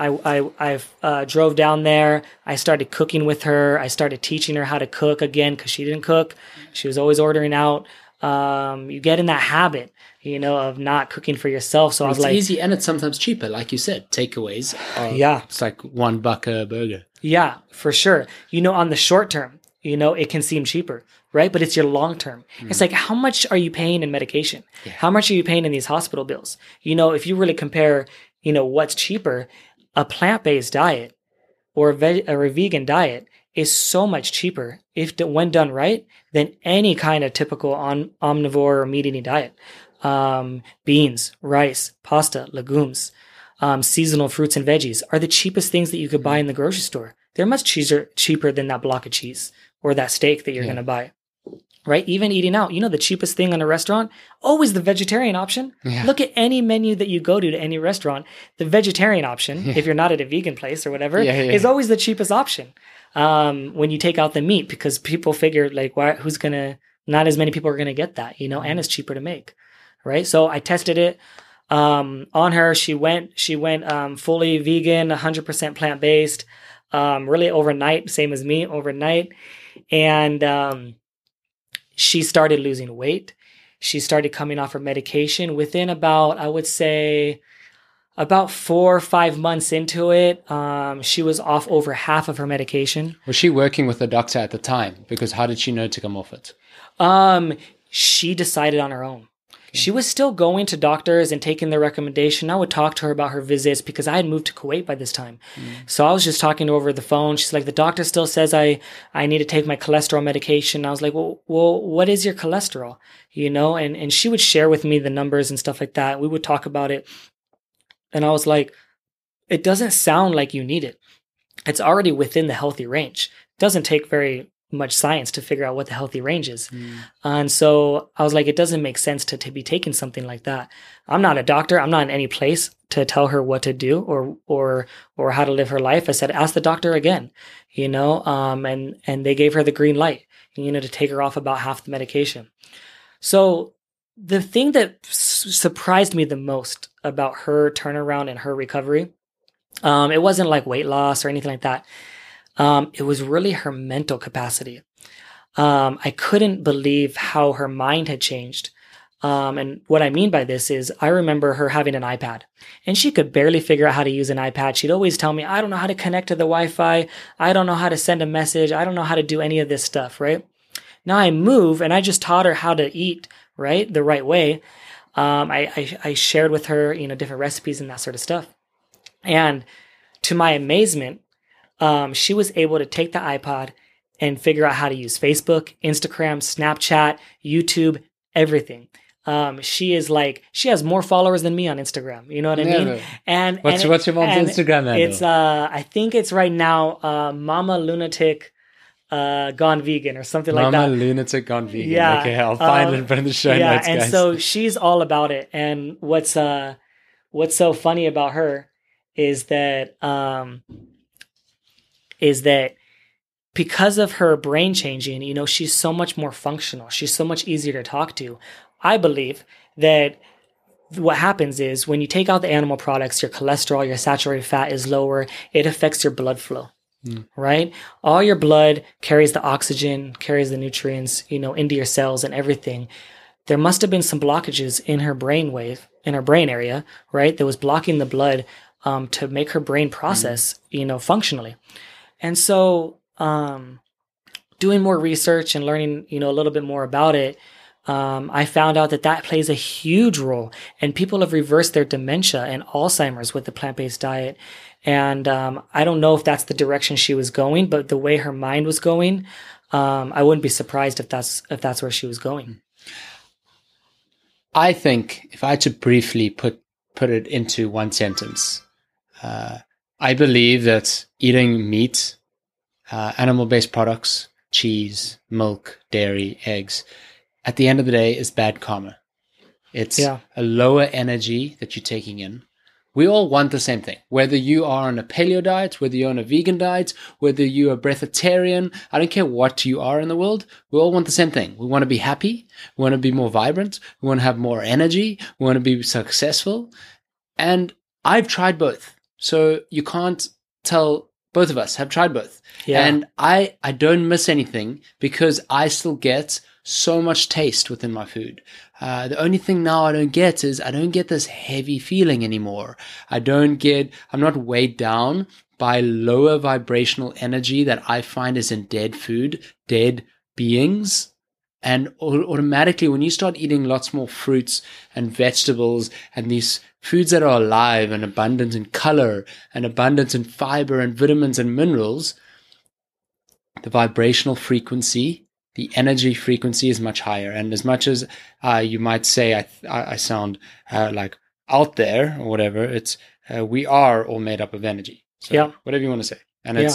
I drove down there. I started cooking with her. I started teaching her how to cook again because she didn't cook. She was always ordering out. You get in that habit, you know, of not cooking for yourself. So I was like, it's easy and it's sometimes cheaper. Like you said, takeaways. It's like $1 a burger. Yeah, for sure. You know, on the short term, you know, it can seem cheaper, right? But it's your long term. It's like, how much are you paying in medication? Yeah. How much are you paying in these hospital bills? You know, if you really compare, you know, what's cheaper, a plant-based diet or a vegan diet is so much cheaper when done right than any kind of typical omnivore or meat-eating diet. Beans, rice, pasta, legumes, seasonal fruits and veggies are the cheapest things that you could buy in the grocery store. They're much cheaper than that block of cheese or that steak that you're going to buy, right? Even eating out, you know, the cheapest thing in a restaurant, always the vegetarian option. Yeah. Look at any menu that you go to any restaurant. The vegetarian option, if you're not at a vegan place or whatever, is always the cheapest option when you take out the meat, because people figure like, not as many people are going to get that, you know, and it's cheaper to make, right? So I tested it on her. She went fully vegan, 100% plant-based, really overnight, same as me, overnight. And she started losing weight. She started coming off her medication within about, I would say, about 4 or 5 months into it. She was off over half of her medication. Was she working with a doctor at the time? Because how did she know to come off it? She decided on her own. She was still going to doctors and taking their recommendation. I would talk to her about her visits because I had moved to Kuwait by this time. So I was just talking to her over the phone. She's like, the doctor still says I need to take my cholesterol medication. I was like, well, what is your cholesterol? And she would share with me the numbers and stuff like that. We would talk about it. And I was like, it doesn't sound like you need it. It's already within the healthy range. It doesn't take very much science to figure out what the healthy range is. And so I was like, it doesn't make sense to be taking something like that. I'm not a doctor. I'm not in any place to tell her what to do or how to live her life. I said, ask the doctor again, and they gave her the green light, to take her off about half the medication. So the thing that surprised me the most about her turnaround and her recovery, it wasn't like weight loss or anything like that. It was really her mental capacity. I couldn't believe how her mind had changed. And what I mean by this is I remember her having an iPad and she could barely figure out how to use an iPad. She'd always tell me, I don't know how to connect to the Wi-Fi. I don't know how to send a message. I don't know how to do any of this stuff, right? Now I move and I just taught her how to eat, right? The right way. I shared with her, different recipes and that sort of stuff. And to my amazement, she was able to take the iPod and figure out how to use Facebook, Instagram, Snapchat, YouTube, everything. She has more followers than me on Instagram. You know what I mean? And what's your mom's Instagram handle? It's I think it's right now Mama Lunatic Gone Vegan or something like that. Mama Lunatic Gone Vegan. Yeah. Okay, I'll find it and put it in the show notes, guys. And so she's all about it. And what's so funny about her is that because of her brain changing, she's so much more functional. She's so much easier to talk to. I believe that what happens is when you take out the animal products, your cholesterol, your saturated fat is lower. It affects your blood flow, right? All your blood carries the oxygen, carries the nutrients, into your cells and everything. There must have been some blockages in her brain area, right? That was blocking the blood to make her brain process, functionally. And so doing more research and learning, a little bit more about it, I found out that plays a huge role. And people have reversed their dementia and Alzheimer's with the plant-based diet. And I don't know if that's the direction she was going, but the way her mind was going, I wouldn't be surprised if that's where she was going. I think if I had to briefly put it into one sentence, I believe that eating meat, animal-based products, cheese, milk, dairy, eggs, at the end of the day is bad karma. It's a lower energy that you're taking in. We all want the same thing. Whether you are on a paleo diet, whether you're on a vegan diet, whether you're a breatharian, I don't care what you are in the world, we all want the same thing. We want to be happy. We want to be more vibrant. We want to have more energy. We want to be successful. And I've tried both. So you can't tell, both of us have tried both. Yeah. And I don't miss anything because I still get so much taste within my food. The only thing now I don't get is I don't get this heavy feeling anymore. I'm not weighed down by lower vibrational energy that I find is in dead food, dead beings. And automatically when you start eating lots more fruits and vegetables and these foods that are alive and abundant in color and abundant in fiber and vitamins and minerals, the vibrational frequency, the energy frequency is much higher. And as much as you might say I sound like out there or whatever, it's we are all made up of energy. So whatever you want to say. And it's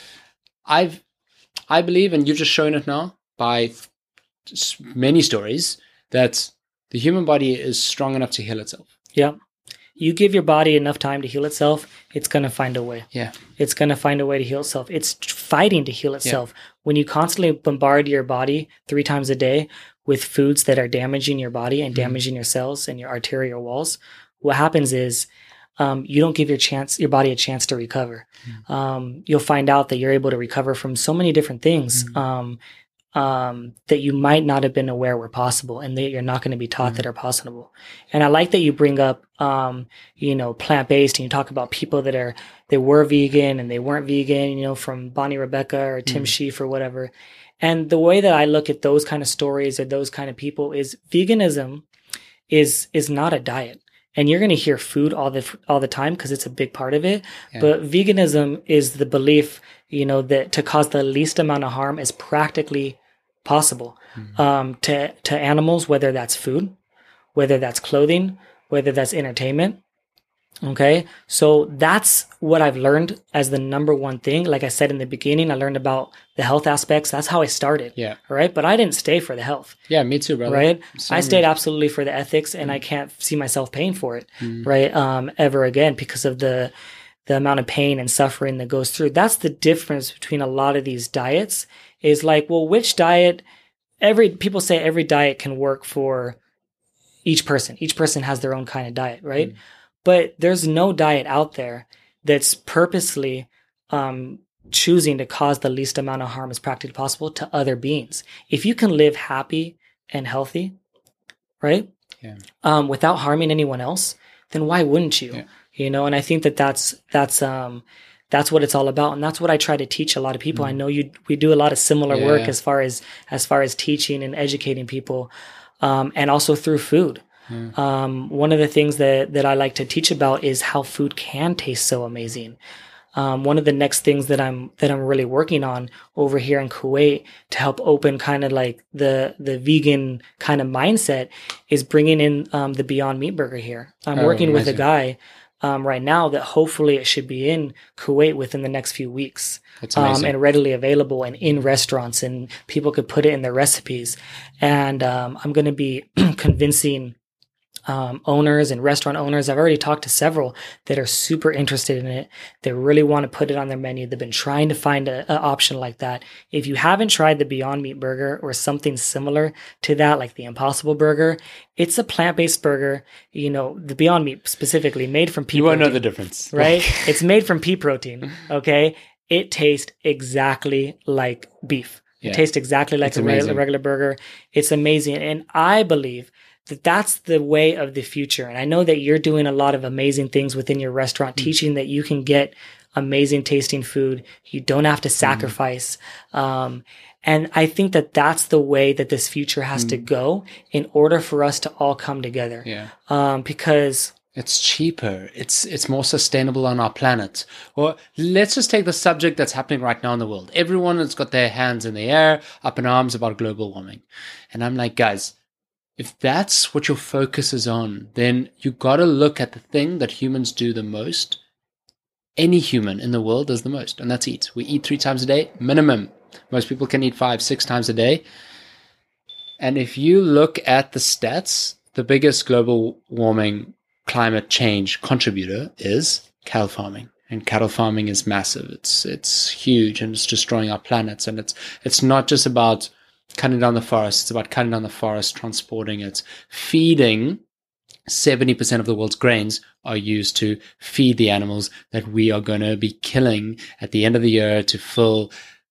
I believe, and you've just shown it now by many stories, that the human body is strong enough to heal itself. Yeah. You give your body enough time to heal itself, it's going to find a way. Yeah. It's going to find a way to heal itself. It's fighting to heal itself. Yeah. When you constantly bombard your body 3 times a day with foods that are damaging your body and damaging your cells and your arterial walls, what happens is you don't give your body a chance to recover. You'll find out that you're able to recover from so many different things. that you might not have been aware were possible, and that you're not going to be taught that are possible. And I like that you bring up, plant-based, and you talk about people they were vegan and they weren't vegan, from Bonnie Rebecca or Tim Sheaf or whatever. And the way that I look at those kind of stories or those kind of people is veganism is not a diet. And you're going to hear food all the time because it's a big part of it. Yeah. But veganism is the belief, that to cause the least amount of harm is practically possible to animals, whether that's food, whether that's clothing, whether that's entertainment. Okay. So that's what I've learned as the number one thing. Like I said in the beginning, I learned about the health aspects. That's how I started. Yeah. Right. But I didn't stay for the health. Yeah, me too, brother. Right. I stayed absolutely for the ethics, and I can't see myself paying for it. Right. Ever again, because of the amount of pain and suffering that goes through. That's the difference between a lot of these diets is like, well, which diet, people say every diet can work for each person. Each person has their own kind of diet. Right. But there's no diet out there that's purposely choosing to cause the least amount of harm as practically possible to other beings. If you can live happy and healthy, right, without harming anyone else, then why wouldn't you? Yeah. And I think that's what it's all about, and that's what I try to teach a lot of people. I know we do a lot of similar work as far as teaching and educating people, and also through food. One of the things that I like to teach about is how food can taste so amazing. One of the next things that I'm really working on over here in Kuwait to help open kind of like the vegan kind of mindset is bringing in the Beyond Meat burger here. I'm working with a guy right now that hopefully it should be in Kuwait within the next few weeks. And readily available and in restaurants, and people could put it in their recipes. And I'm going to be convincing owners and restaurant owners. I've already talked to several that are super interested in it. They really want to put it on their menu. They've been trying to find an option like that. If you haven't tried the Beyond Meat burger or something similar to that, like the Impossible Burger, it's a plant-based burger. The Beyond Meat specifically made from pea protein. You won't know the difference. Right? It's made from pea protein. Okay? It tastes exactly like beef. It tastes exactly like a regular burger. It's amazing. And I believe that's the way of the future. And I know that you're doing a lot of amazing things within your restaurant, teaching that you can get amazing tasting food. You don't have to sacrifice. And I think that that's the way that this future has to go in order for us to all come together. Yeah. Because it's cheaper. It's more sustainable on our planet. Or let's just take the subject that's happening right now in the world. Everyone has got their hands in the air, up in arms about global warming. And I'm like, guys, if that's what your focus is on, then you got to look at the thing that humans do the most. Any human in the world does the most, and that's eat. We eat 3 times a day, minimum. Most people can eat 5, 6 times a day. And if you look at the stats, the biggest global warming climate change contributor is cattle farming. And cattle farming is massive. It's huge, and it's destroying our planets. And it's not just about cutting down the forest. It's about cutting down the forest, transporting it, feeding. 70% of the world's grains are used to feed the animals that we are going to be killing at the end of the year to fill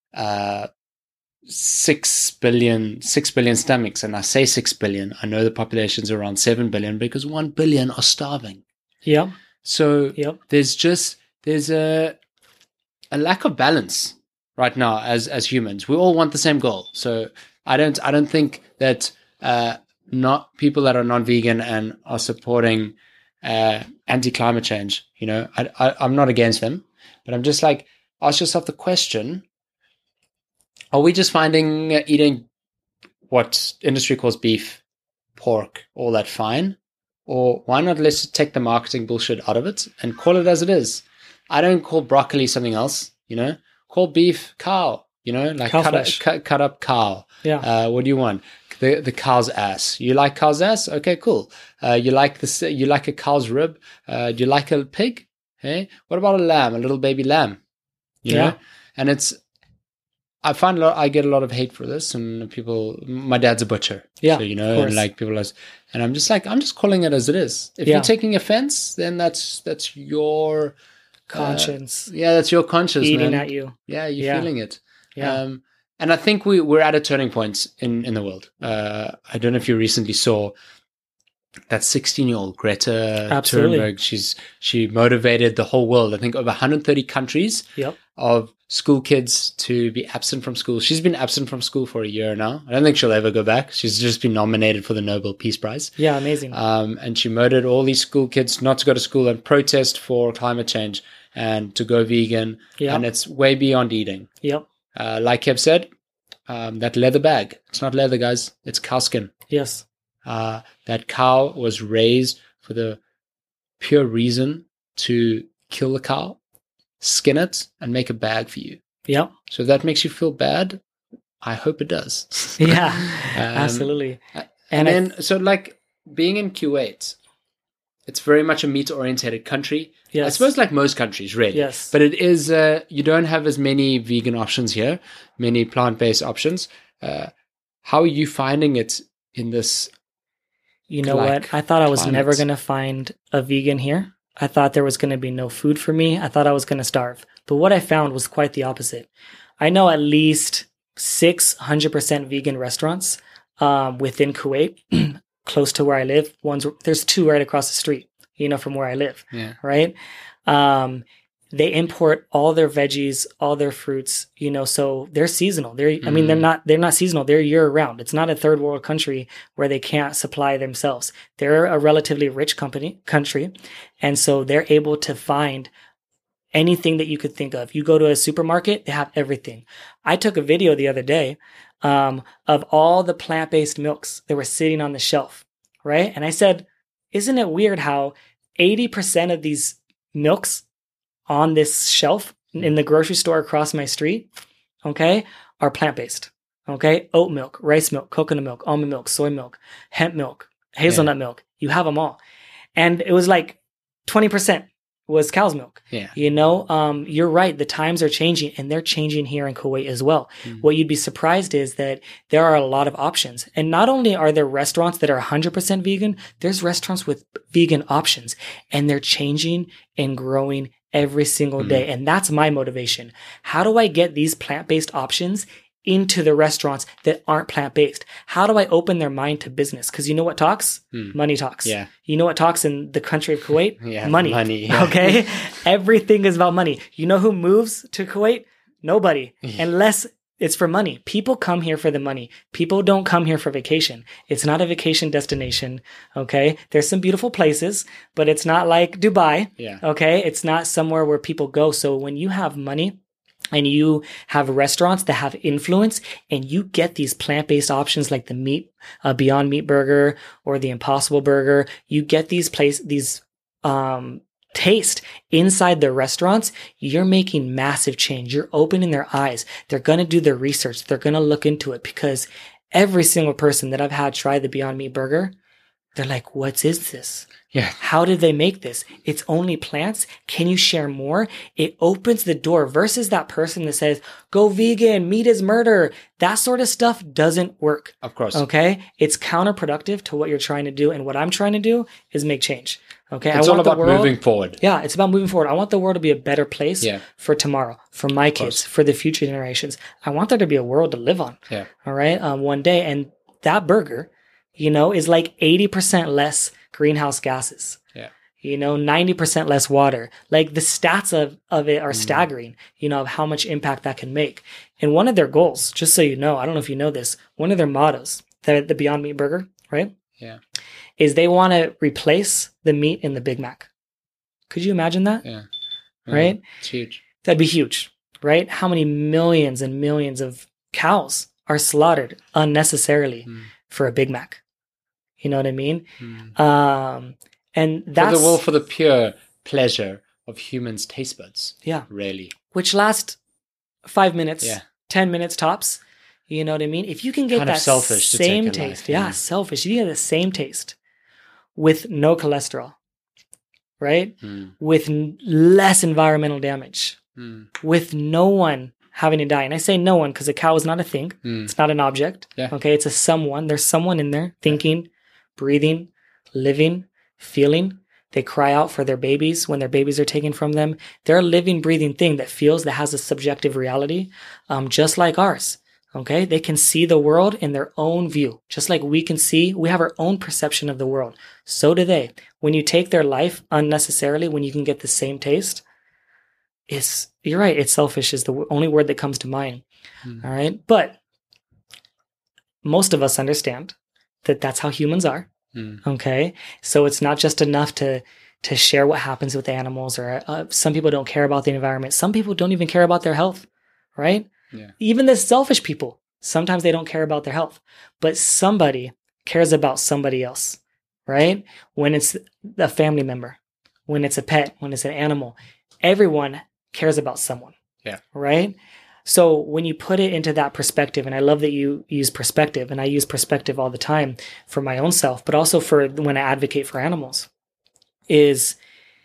6 billion stomachs. And I say 6 billion. I know the population's around 7 billion because 1 billion are starving. Yeah. So there's a lack of balance right now as humans. We all want the same goal. So I don't think that not people that are non-vegan and are supporting anti-climate change, I'm not against them, but I'm just like, ask yourself the question, are we just finding eating what industry calls beef, pork, all that fine? Or why not let's take the marketing bullshit out of it and call it as it is? I don't call broccoli something else, call beef cow, like cow cut up cow. Yeah. What do you want? The cow's ass. You like cow's ass? Okay, cool. You like a cow's rib? Do you like a pig? Hey, what about a lamb? A little baby lamb? You know? And I find I get a lot of hate for this, and people. My dad's a butcher. Yeah, so, and like people and I'm just calling it as it is. If you're taking offense, then that's your conscience. That's your conscience eating man. At you. Yeah, you're feeling it. Yeah. And I think we're at a turning point in the world. I don't know if you recently saw that 16-year-old Greta Absolutely. Thunberg. She motivated the whole world. I think over 130 countries Yep. of school kids to be absent from school. She's been absent from school for a year now. I don't think she'll ever go back. She's just been nominated for the Nobel Peace Prize. Yeah, amazing. And she motivated all these school kids not to go to school and protest for climate change and to go vegan. Yeah. And it's way beyond eating. Yep. Like Kev said, that leather bag. It's not leather, guys. It's cow skin. Yes. That cow was raised for the pure reason to kill the cow, skin it, and make a bag for you. Yep. So if that makes you feel bad, I hope it does. Yeah, absolutely. And then, so like being in Kuwait, it's very much a meat-oriented country. Yes. I suppose like most countries, really. Yes. But it is, you don't have as many vegan options here, many plant-based options. How are you finding it in this? You know like what? I thought I was climate. never going to find a vegan here. I thought there was going to be no food for me. I thought I was going to starve. But what I found was quite the opposite. I know at least 600% vegan restaurants within Kuwait, close to where I live. There's 2 right across the street, from where I live. Yeah. Right? They import all their veggies, all their fruits, so they're seasonal. They're not seasonal. They're year round. It's not a third world country where they can't supply themselves. They're a relatively rich country. And so they're able to find anything that you could think of. You go to a supermarket, they have everything. I took a video the other day of all the plant-based milks that were sitting on the shelf, right? And I said, isn't it weird how 80% of these milks on this shelf in the grocery store across my street, okay, are plant-based, okay? Oat milk, rice milk, coconut milk, almond milk, soy milk, hemp milk, hazelnut milk. You have them all. And it was like 20% was cow's milk. Yeah. You're right. The times are changing, and they're changing here in Kuwait as well. What you'd be surprised is that there are a lot of options. And not only are there restaurants that are 100% vegan, there's restaurants with vegan options, and they're changing and growing every single day. And that's my motivation. How do I get these plant-based options into the restaurants that aren't plant-based? How do I open their mind to business? Because you know what talks? Money talks. Yeah. You know what talks in the country of Kuwait? Yeah, Money. yeah. Okay? Everything is about money. You know who moves to Kuwait? Nobody. Unless it's for money. People come here for the money. People don't come here for vacation. It's not a vacation destination. Okay? There's some beautiful places, but it's not like Dubai. Yeah. Okay? It's not somewhere where people go. So when you have money, and you have restaurants that have influence, and you get these plant-based options like the Beyond Meat burger or the Impossible burger, you get these taste inside the restaurants, you're making massive change. You're opening their eyes. They're going to do their research. They're going to look into it, because every single person that I've had try the Beyond Meat burger, they're like, what is this? Yeah. How did they make this? It's only plants. Can you share more? It opens the door versus that person that says, go vegan, meat is murder. That sort of stuff doesn't work. Of course. Okay? It's counterproductive to what you're trying to do. And what I'm trying to do is make change. Okay? It's all about moving forward. Yeah, it's about moving forward. I want the world to be a better place for tomorrow, for my kids, for the future generations. I want there to be a world to live on. Yeah. All right? One day. And that burger, is like 80% less greenhouse gases. Yeah. 90% less water. Like the stats of it are staggering, of how much impact that can make. And one of their goals, just so you know, I don't know if you know this, one of their mottos, the Beyond Meat burger, right? Yeah. Is they want to replace the meat in the Big Mac. Could you imagine that? Yeah. Right? It's huge. That'd be huge, right? How many millions and millions of cows are slaughtered unnecessarily for a Big Mac? You know what I mean? And that's for the pure pleasure of humans' taste buds. Yeah. Really. Which last 5 minutes, 10 minutes tops. You know what I mean? If you can get Kind of that selfish to same take in taste, life, selfish. You get the same taste with no cholesterol, right? With less environmental damage, with no one having to die. And I say no one because a cow is not a thing. It's not an object. Yeah. Okay, it's a someone. There's someone in there thinking, breathing, living, feeling. They cry out for their babies when their babies are taken from them. They're a living, breathing thing that feels, that has a subjective reality, just like ours. Okay. They can see the world in their own view, just like we have our own perception of the world. So do they. When you take their life unnecessarily, when you can get the same taste, you're right. It's selfish is the only word that comes to mind. All right. But most of us understand that that's how humans are. Okay. So it's not just enough to share what happens with animals, or some people don't care about the environment. Some people don't even care about their health, right? Yeah. Even the selfish people, sometimes they don't care about their health, but somebody cares about somebody else, right? When it's a family member, when it's a pet, when it's an animal, everyone cares about someone, right? So when you put it into that perspective, and I love that you use perspective, and I use perspective all the time for my own self, but also for when I advocate for animals, is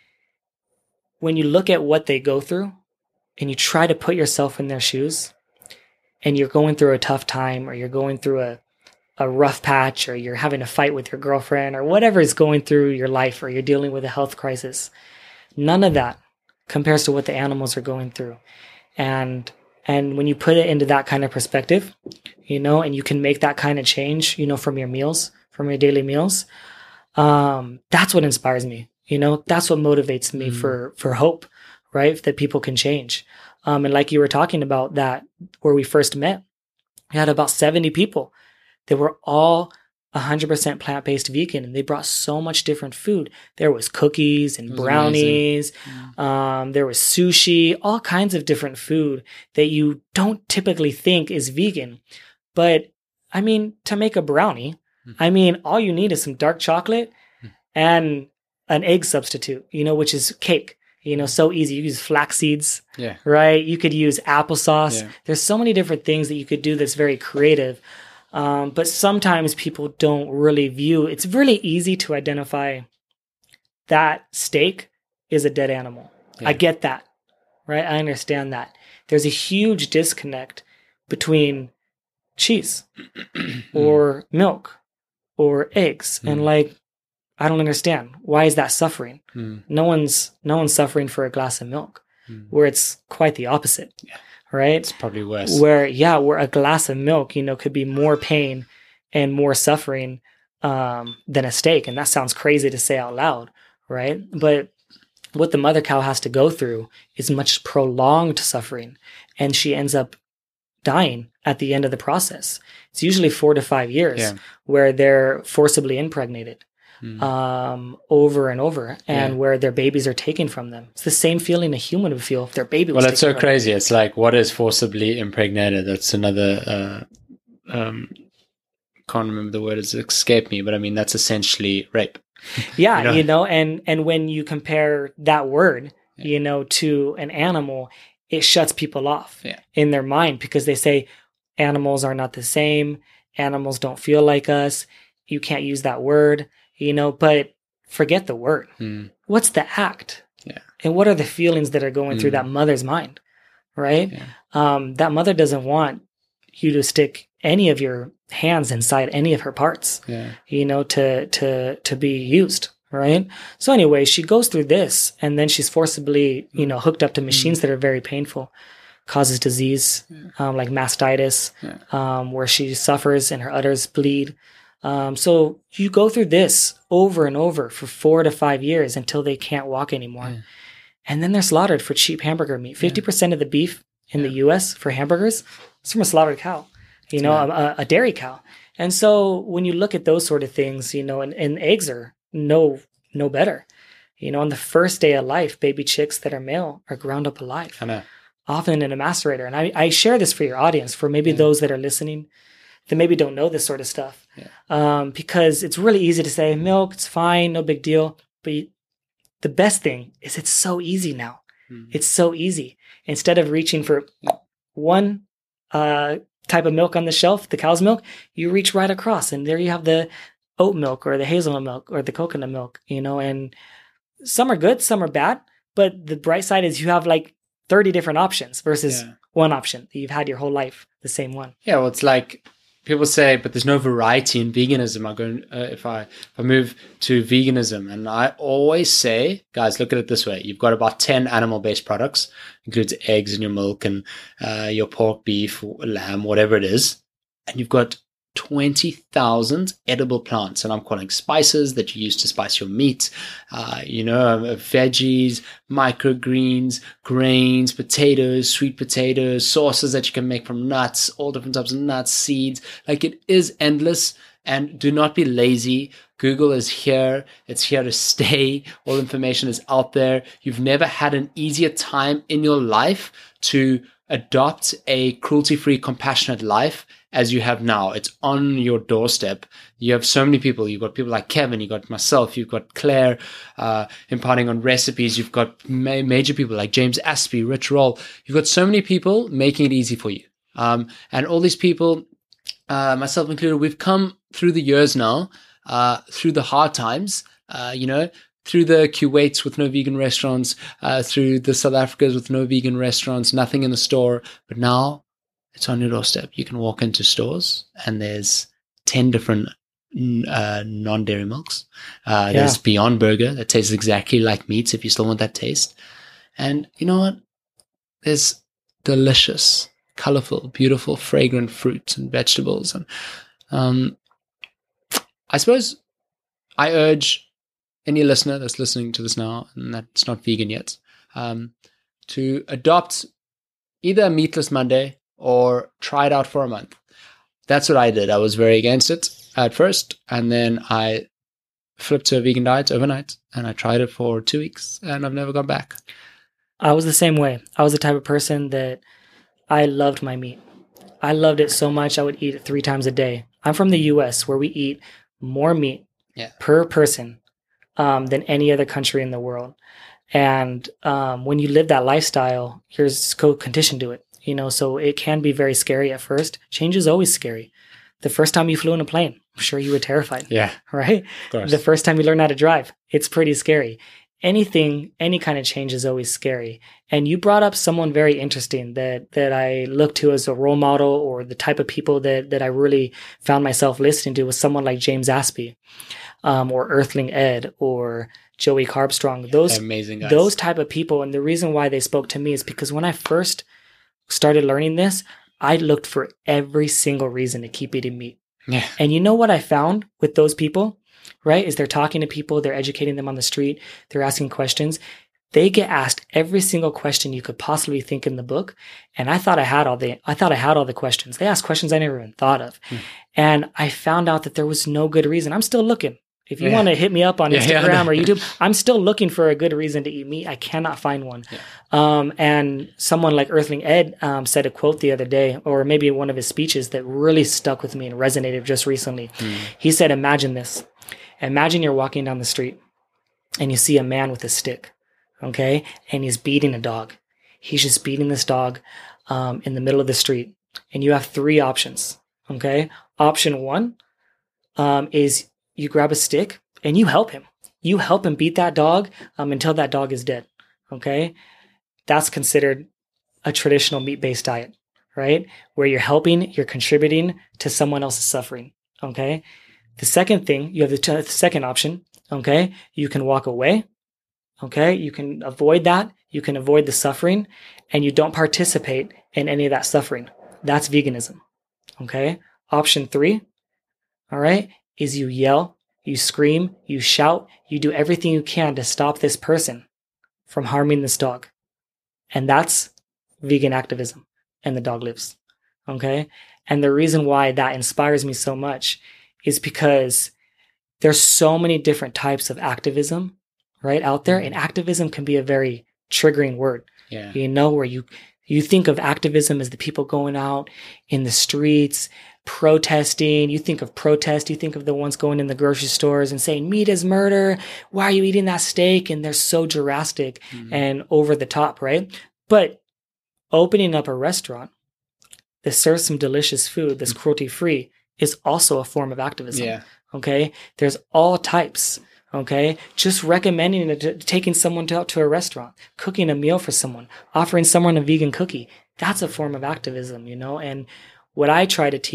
when you look at what they go through and you try to put yourself in their shoes, and you're going through a tough time, or you're going through a rough patch, or you're having a fight with your girlfriend, or whatever is going through your life, or you're dealing with a health crisis, none of that compares to what the animals are going through. And when you put it into that kind of perspective, and you can make that kind of change, from your meals, from your daily meals, that's what inspires me. That's what motivates me for hope, right? That people can change. And like you were talking about that, where we first met, we had about 70 people that were all 100% plant-based vegan, and they brought so much different food. There was cookies and brownies. There was sushi, all kinds of different food that you don't typically think is vegan. But I mean, to make a brownie, all you need is some dark chocolate and an egg substitute, which is cake. So easy. You use flax seeds, right? You could use applesauce. Yeah. There's so many different things that you could do that's very creative. But sometimes people don't really view, it's really easy to identify that steak is a dead animal. Yeah. I get that, right? I understand that. There's a huge disconnect between cheese or milk or eggs. And I don't understand. Why is that suffering? No one's suffering for a glass of milk, where it's quite the opposite. Yeah. Right? It's probably worse. Where a glass of milk, could be more pain and more suffering than a steak. And that sounds crazy to say out loud, right? But what the mother cow has to go through is much prolonged suffering. And she ends up dying at the end of the process. It's usually 4 to 5 years where they're forcibly impregnated. Over and over, and where their babies are taken from them. It's the same feeling a human would feel if their baby was taken. Well, that's so crazy. Them. It's like, what is forcibly impregnated? That's another, can't remember the word, it's escaped me, but that's essentially rape. Yeah, and when you compare that word, to an animal, it shuts people off in their mind, because they say animals are not the same, animals don't feel like us, you can't use that word. But forget the word. What's the act? Yeah. And what are the feelings that are going through that mother's mind? Right? Yeah. That mother doesn't want you to stick any of your hands inside any of her parts, to be used. Right? So anyway, she goes through this, and then she's forcibly, hooked up to machines that are very painful, causes disease, like mastitis, where she suffers and her udders bleed. So you go through this over and over for 4 to 5 years until they can't walk anymore. Yeah. And then they're slaughtered for cheap hamburger meat. 50% of the beef in the US for hamburgers is from a slaughtered cow, a dairy cow. And so when you look at those sort of things, and eggs are no better. On the first day of life, baby chicks that are male are ground up alive, often in a macerator. And I share this for your audience, for maybe those that are listening that maybe don't know this sort of stuff. Yeah. Because it's really easy to say, milk, it's fine, no big deal. But the best thing is it's so easy now. It's so easy. Instead of reaching for one type of milk on the shelf, the cow's milk, you reach right across, and there you have the oat milk or the hazelnut milk or the coconut milk, and some are good, some are bad. But the bright side is you have like 30 different options versus one option that you've had your whole life, the same one. Yeah, well, it's like people say, but there's no variety in veganism. I go, if I move to veganism, and I always say, guys, look at it this way: you've got about 10 animal-based products, includes eggs in your milk and your pork, beef, lamb, whatever it is, and you've got 20,000 edible plants, and I'm calling spices that you use to spice your meat, veggies, microgreens, grains, potatoes, sweet potatoes, sauces that you can make from nuts, all different types of nuts, seeds. Like, it is endless. And do not be lazy. Google is here. It's here to stay. All information is out there. You've never had an easier time in your life to adopt a cruelty-free, compassionate life as you have now. It's on your doorstep. You have so many people. You've got people like Kevin. You've got myself. You've got Claire imparting on recipes. You've got major people like James Aspie, Rich Roll. You've got so many people making it easy for you. And all these people, myself included, we've come through the years now, through the hard times, through the Kuwaits with no vegan restaurants, through the South Africas with no vegan restaurants, nothing in the store. But now it's on your doorstep. You can walk into stores and there's 10 different non-dairy milks. There's Beyond Burger that tastes exactly like meats if you still want that taste. And you know what? There's delicious, colorful, beautiful, fragrant fruits and vegetables. And I suppose I urge any listener that's listening to this now and that's not vegan yet, to adopt either a Meatless Monday or try it out for a month. That's what I did. I was very against it at first, and then I flipped to a vegan diet overnight, and I tried it for 2 weeks, and I've never gone back. I was the same way. I was the type of person that I loved my meat. I loved it so much I would eat it 3 times a day. I'm from the US, where we eat more meat per person than any other country in the world. And when you live that lifestyle, you're so conditioned to it. So it can be very scary at first. Change is always scary. The first time you flew in a plane, I'm sure you were terrified. Yeah. Right? Of course. The first time you learn how to drive, it's pretty scary. Any kind of change is always scary. And you brought up someone very interesting that I look to as a role model, or the type of people that I really found myself listening to was someone like James Aspie, or Earthling Ed, or Joey Carbstrong. Those amazing guys. Those type of people. And the reason why they spoke to me is because when I first started learning this, I looked for every single reason to keep eating meat. Yeah. And you know what I found with those people, right? Is they're talking to people, they're educating them on the street, they're asking questions. They get asked every single question you could possibly think in the book. And I thought I had all the questions. They asked questions I never even thought of. And I found out that there was no good reason. I'm still looking. If you want to hit me up on Instagram or YouTube, I'm still looking for a good reason to eat meat. I cannot find one. Yeah. And someone like Earthling Ed said a quote the other day, or maybe one of his speeches, that really stuck with me and resonated just recently. He said, imagine this. Imagine you're walking down the street and you see a man with a stick, okay? And he's beating a dog. He's just beating this dog in the middle of the street. And you have 3 options, okay? Option 1 is you grab a stick and you help him. You help him beat that dog until that dog is dead, okay? That's considered a traditional meat-based diet, right? Where you're helping, you're contributing to someone else's suffering, okay? The second thing, you have the second option, okay? You can walk away, okay? You can avoid that. You can avoid the suffering, and you don't participate in any of that suffering. That's veganism, okay? Option 3, all right, is you yell, you scream, you shout, you do everything you can to stop this person from harming this dog. And that's vegan activism, and the dog lives, okay? And the reason why that inspires me so much is because there's so many different types of activism, right, out there. And activism can be a very triggering word, where you think of activism as the people going out in the streets, protesting. You think of protest, you think of the ones going in the grocery stores and saying, meat is murder. Why are you eating that steak? And they're so drastic and over the top, right? But opening up a restaurant that serves some delicious food that's cruelty-free is also a form of activism. Yeah. Okay. There's all types. Okay. Just recommending it, taking someone out to a restaurant, cooking a meal for someone, offering someone a vegan cookie. That's a form of activism, And what I try to teach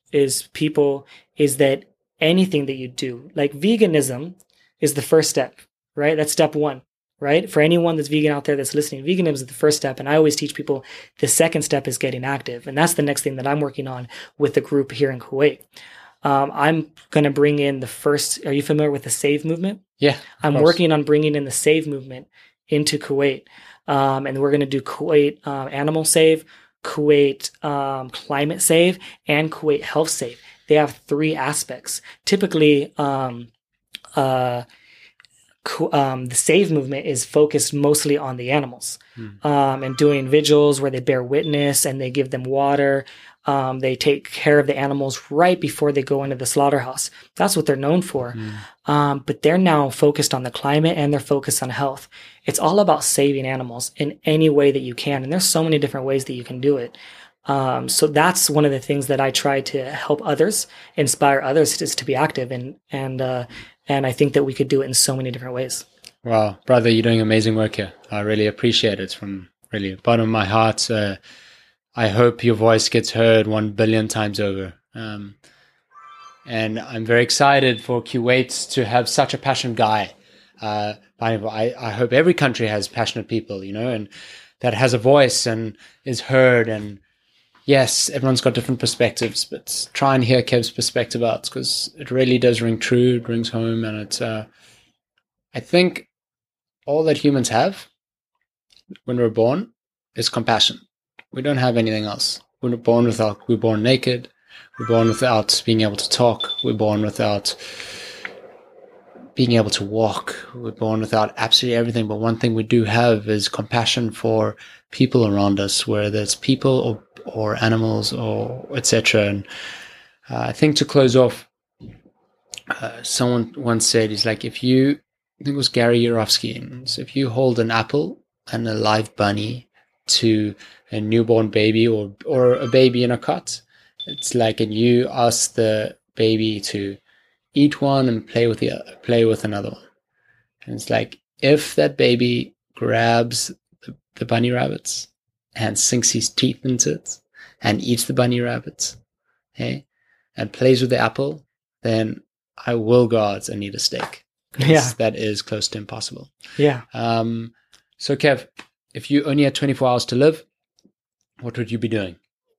people is that anything that you do, like veganism is the first step, right? That's step one, right? For anyone that's vegan out there that's listening, veganism is the first step. And I always teach people the second step is getting active. And that's the next thing that I'm working on with the group here in Kuwait. I'm going to bring in the first, are you familiar with the SAVE movement? Yeah. I'm working on bringing in the SAVE movement into Kuwait. And we're going to do Kuwait Animal Save, Kuwait Climate Save, and Kuwait Health Save. They have 3 aspects. Typically, the SAVE movement is focused mostly on the animals and doing vigils where they bear witness and they give them water. They take care of the animals right before they go into the slaughterhouse. That's what they're known for. But they're now focused on the climate and they're focused on health. It's all about saving animals in any way that you can. And there's so many different ways that you can do it. So that's one of the things that I try to help others, inspire others is to be active. And I think that we could do it in so many different ways. Wow, brother, you're doing amazing work here. I really appreciate it from really the bottom of my heart. I hope your voice gets heard 1 billion times over. And I'm very excited for Kuwait to have such a passionate guy. I hope every country has passionate people, and that has a voice and is heard. And yes, everyone's got different perspectives, but try and hear Kev's perspective out because it really does ring true, it rings home. And it's, I think all that humans have when we're born is compassion. We don't have anything else. We're born naked. We're born without being able to talk. We're born without being able to walk. We're born without absolutely everything. But one thing we do have is compassion for people around us, whether it's people or animals or etc. And I think to close off, someone once said, he's like, I think it was Gary Yourofsky, if you hold an apple and a live bunny to a newborn baby or a baby in a cot, it's like, and you ask the baby to eat one and play with another one. And it's like, if that baby grabs the bunny rabbits and sinks his teeth into it and eats the bunny rabbits, okay, and plays with the apple, then I will go out and eat a steak. Yeah. That is close to impossible. Yeah. So Kev, if you only had 24 hours to live, what would you be doing?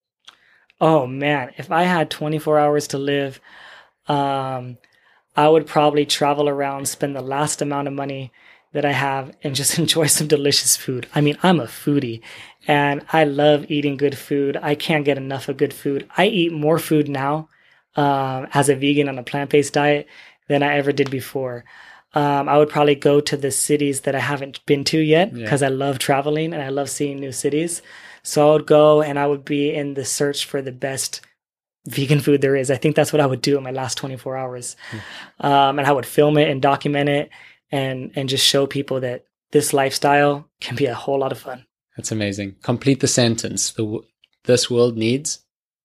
Oh man, if I had 24 hours to live, I would probably travel around, spend the last amount of money that I have and just enjoy some delicious food. I mean, I'm a foodie and I love eating good food. I can't get enough of good food. I eat more food now as a vegan on a plant-based diet than I ever did before. I would probably go to the cities that I haven't been to yet because I love traveling and I love seeing new cities. So I would go and I would be in the search for the best vegan food there is. I think that's what I would do in my last 24 hours. And I would film it and document it and just show people that this lifestyle can be a whole lot of fun. That's amazing. Complete the sentence. This world needs?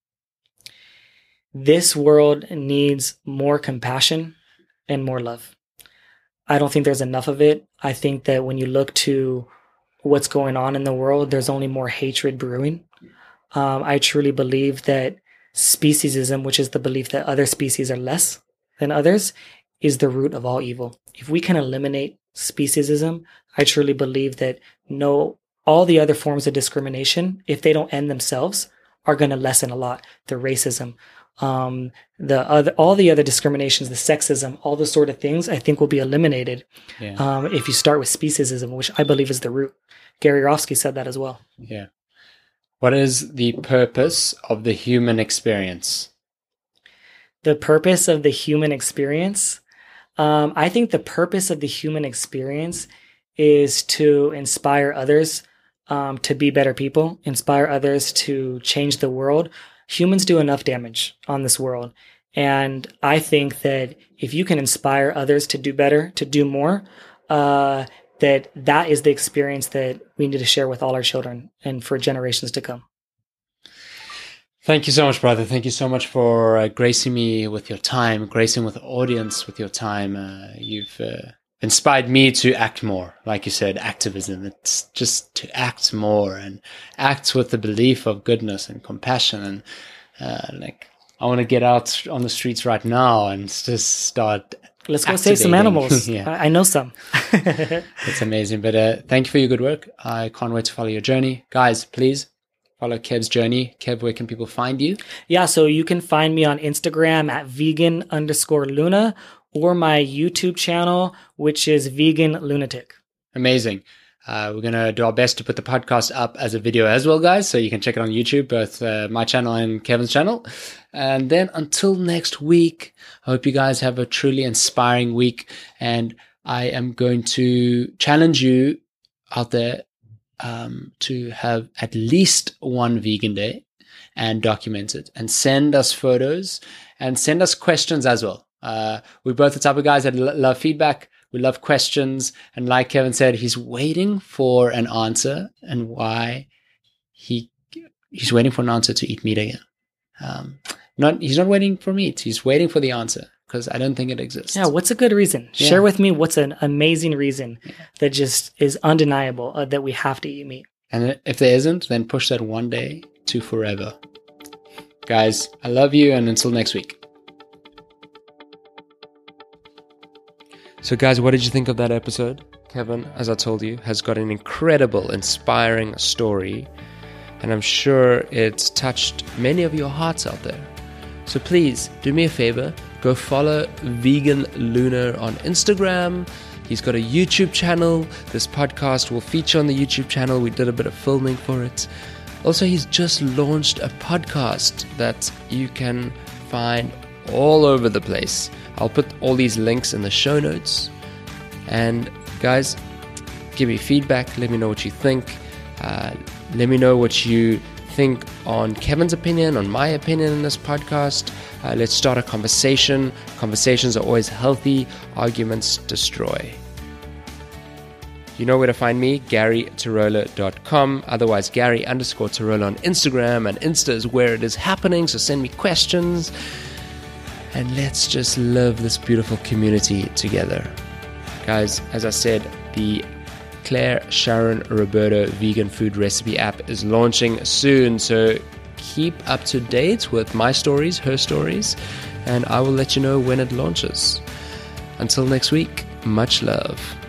This world needs more compassion and more love. I don't think there's enough of it. I think that when you look to what's going on in the world, there's only more hatred brewing. I truly believe that speciesism, which is the belief that other species are less than others, is the root of all evil. If we can eliminate speciesism, I truly believe that all the other forms of discrimination, if they don't end themselves, are going to lessen a lot. The racism, all the other discriminations, the sexism, all those sort of things, I think will be eliminated if you start with speciesism, which I believe is the root. Gary Yourofsky said that as well. Yeah. What is the purpose of the human experience? The purpose of the human experience? I think the purpose of the human experience is to inspire others to be better people, inspire others to change the world. Humans do enough damage on this world. And I think that if you can inspire others to do better, to do more, that is the experience that we need to share with all our children and for generations to come. Thank you so much, brother. Thank you so much for gracing me with your time, gracing with the audience with your time. You've inspired me to act more. Like you said, activism. It's just to act more and act with the belief of goodness and compassion and I want to get out on the streets right now and just start. Let's go save some animals. Yeah. I know some. It's amazing. But thank you for your good work. I can't wait to follow your journey. Guys, please follow Kev's journey. Kev, where can people find you? Yeah, so you can find me on Instagram at vegan_Luna or my YouTube channel, which is Vegan Lunatic. Amazing. We're going to do our best to put the podcast up as a video as well, guys. So you can check it on YouTube, both my channel and Kevin's channel. And then until next week, I hope you guys have a truly inspiring week. And I am going to challenge you out there to have at least one vegan day and document it and send us photos and send us questions as well. We're both the type of guys that love feedback. We love questions. And like Kevin said, he's waiting for an answer and why he's waiting for an answer to eat meat again. He's not waiting for meat. He's waiting for the answer because I don't think it exists. Yeah, what's a good reason? Yeah. Share with me what's an amazing reason that just is undeniable that we have to eat meat. And if there isn't, then push that one day to forever. Guys, I love you, and until next week. So guys, what did you think of that episode? Kevin, as I told you, has got an incredible, inspiring story, and I'm sure it's touched many of your hearts out there. So please, do me a favor, go follow Vegan Luna on Instagram. He's got a YouTube channel. This podcast will feature on the YouTube channel. We did a bit of filming for it. Also, he's just launched a podcast that you can find all over the place. I'll put all these links in the show notes. And guys, give me feedback. Let me know what you think. Let me know what you think on Kevin's opinion, on my opinion in this podcast. Let's start a conversation. Conversations are always healthy. Arguments destroy. You know where to find me, GaryTarola.com. Otherwise, Gary_Tarola on Instagram. And Insta is where it is happening. So send me questions. And let's just live this beautiful community together. Guys, as I said, the Claire Sharon Roberto vegan food recipe app is launching soon. So keep up to date with my stories, her stories, and I will let you know when it launches. Until next week, much love.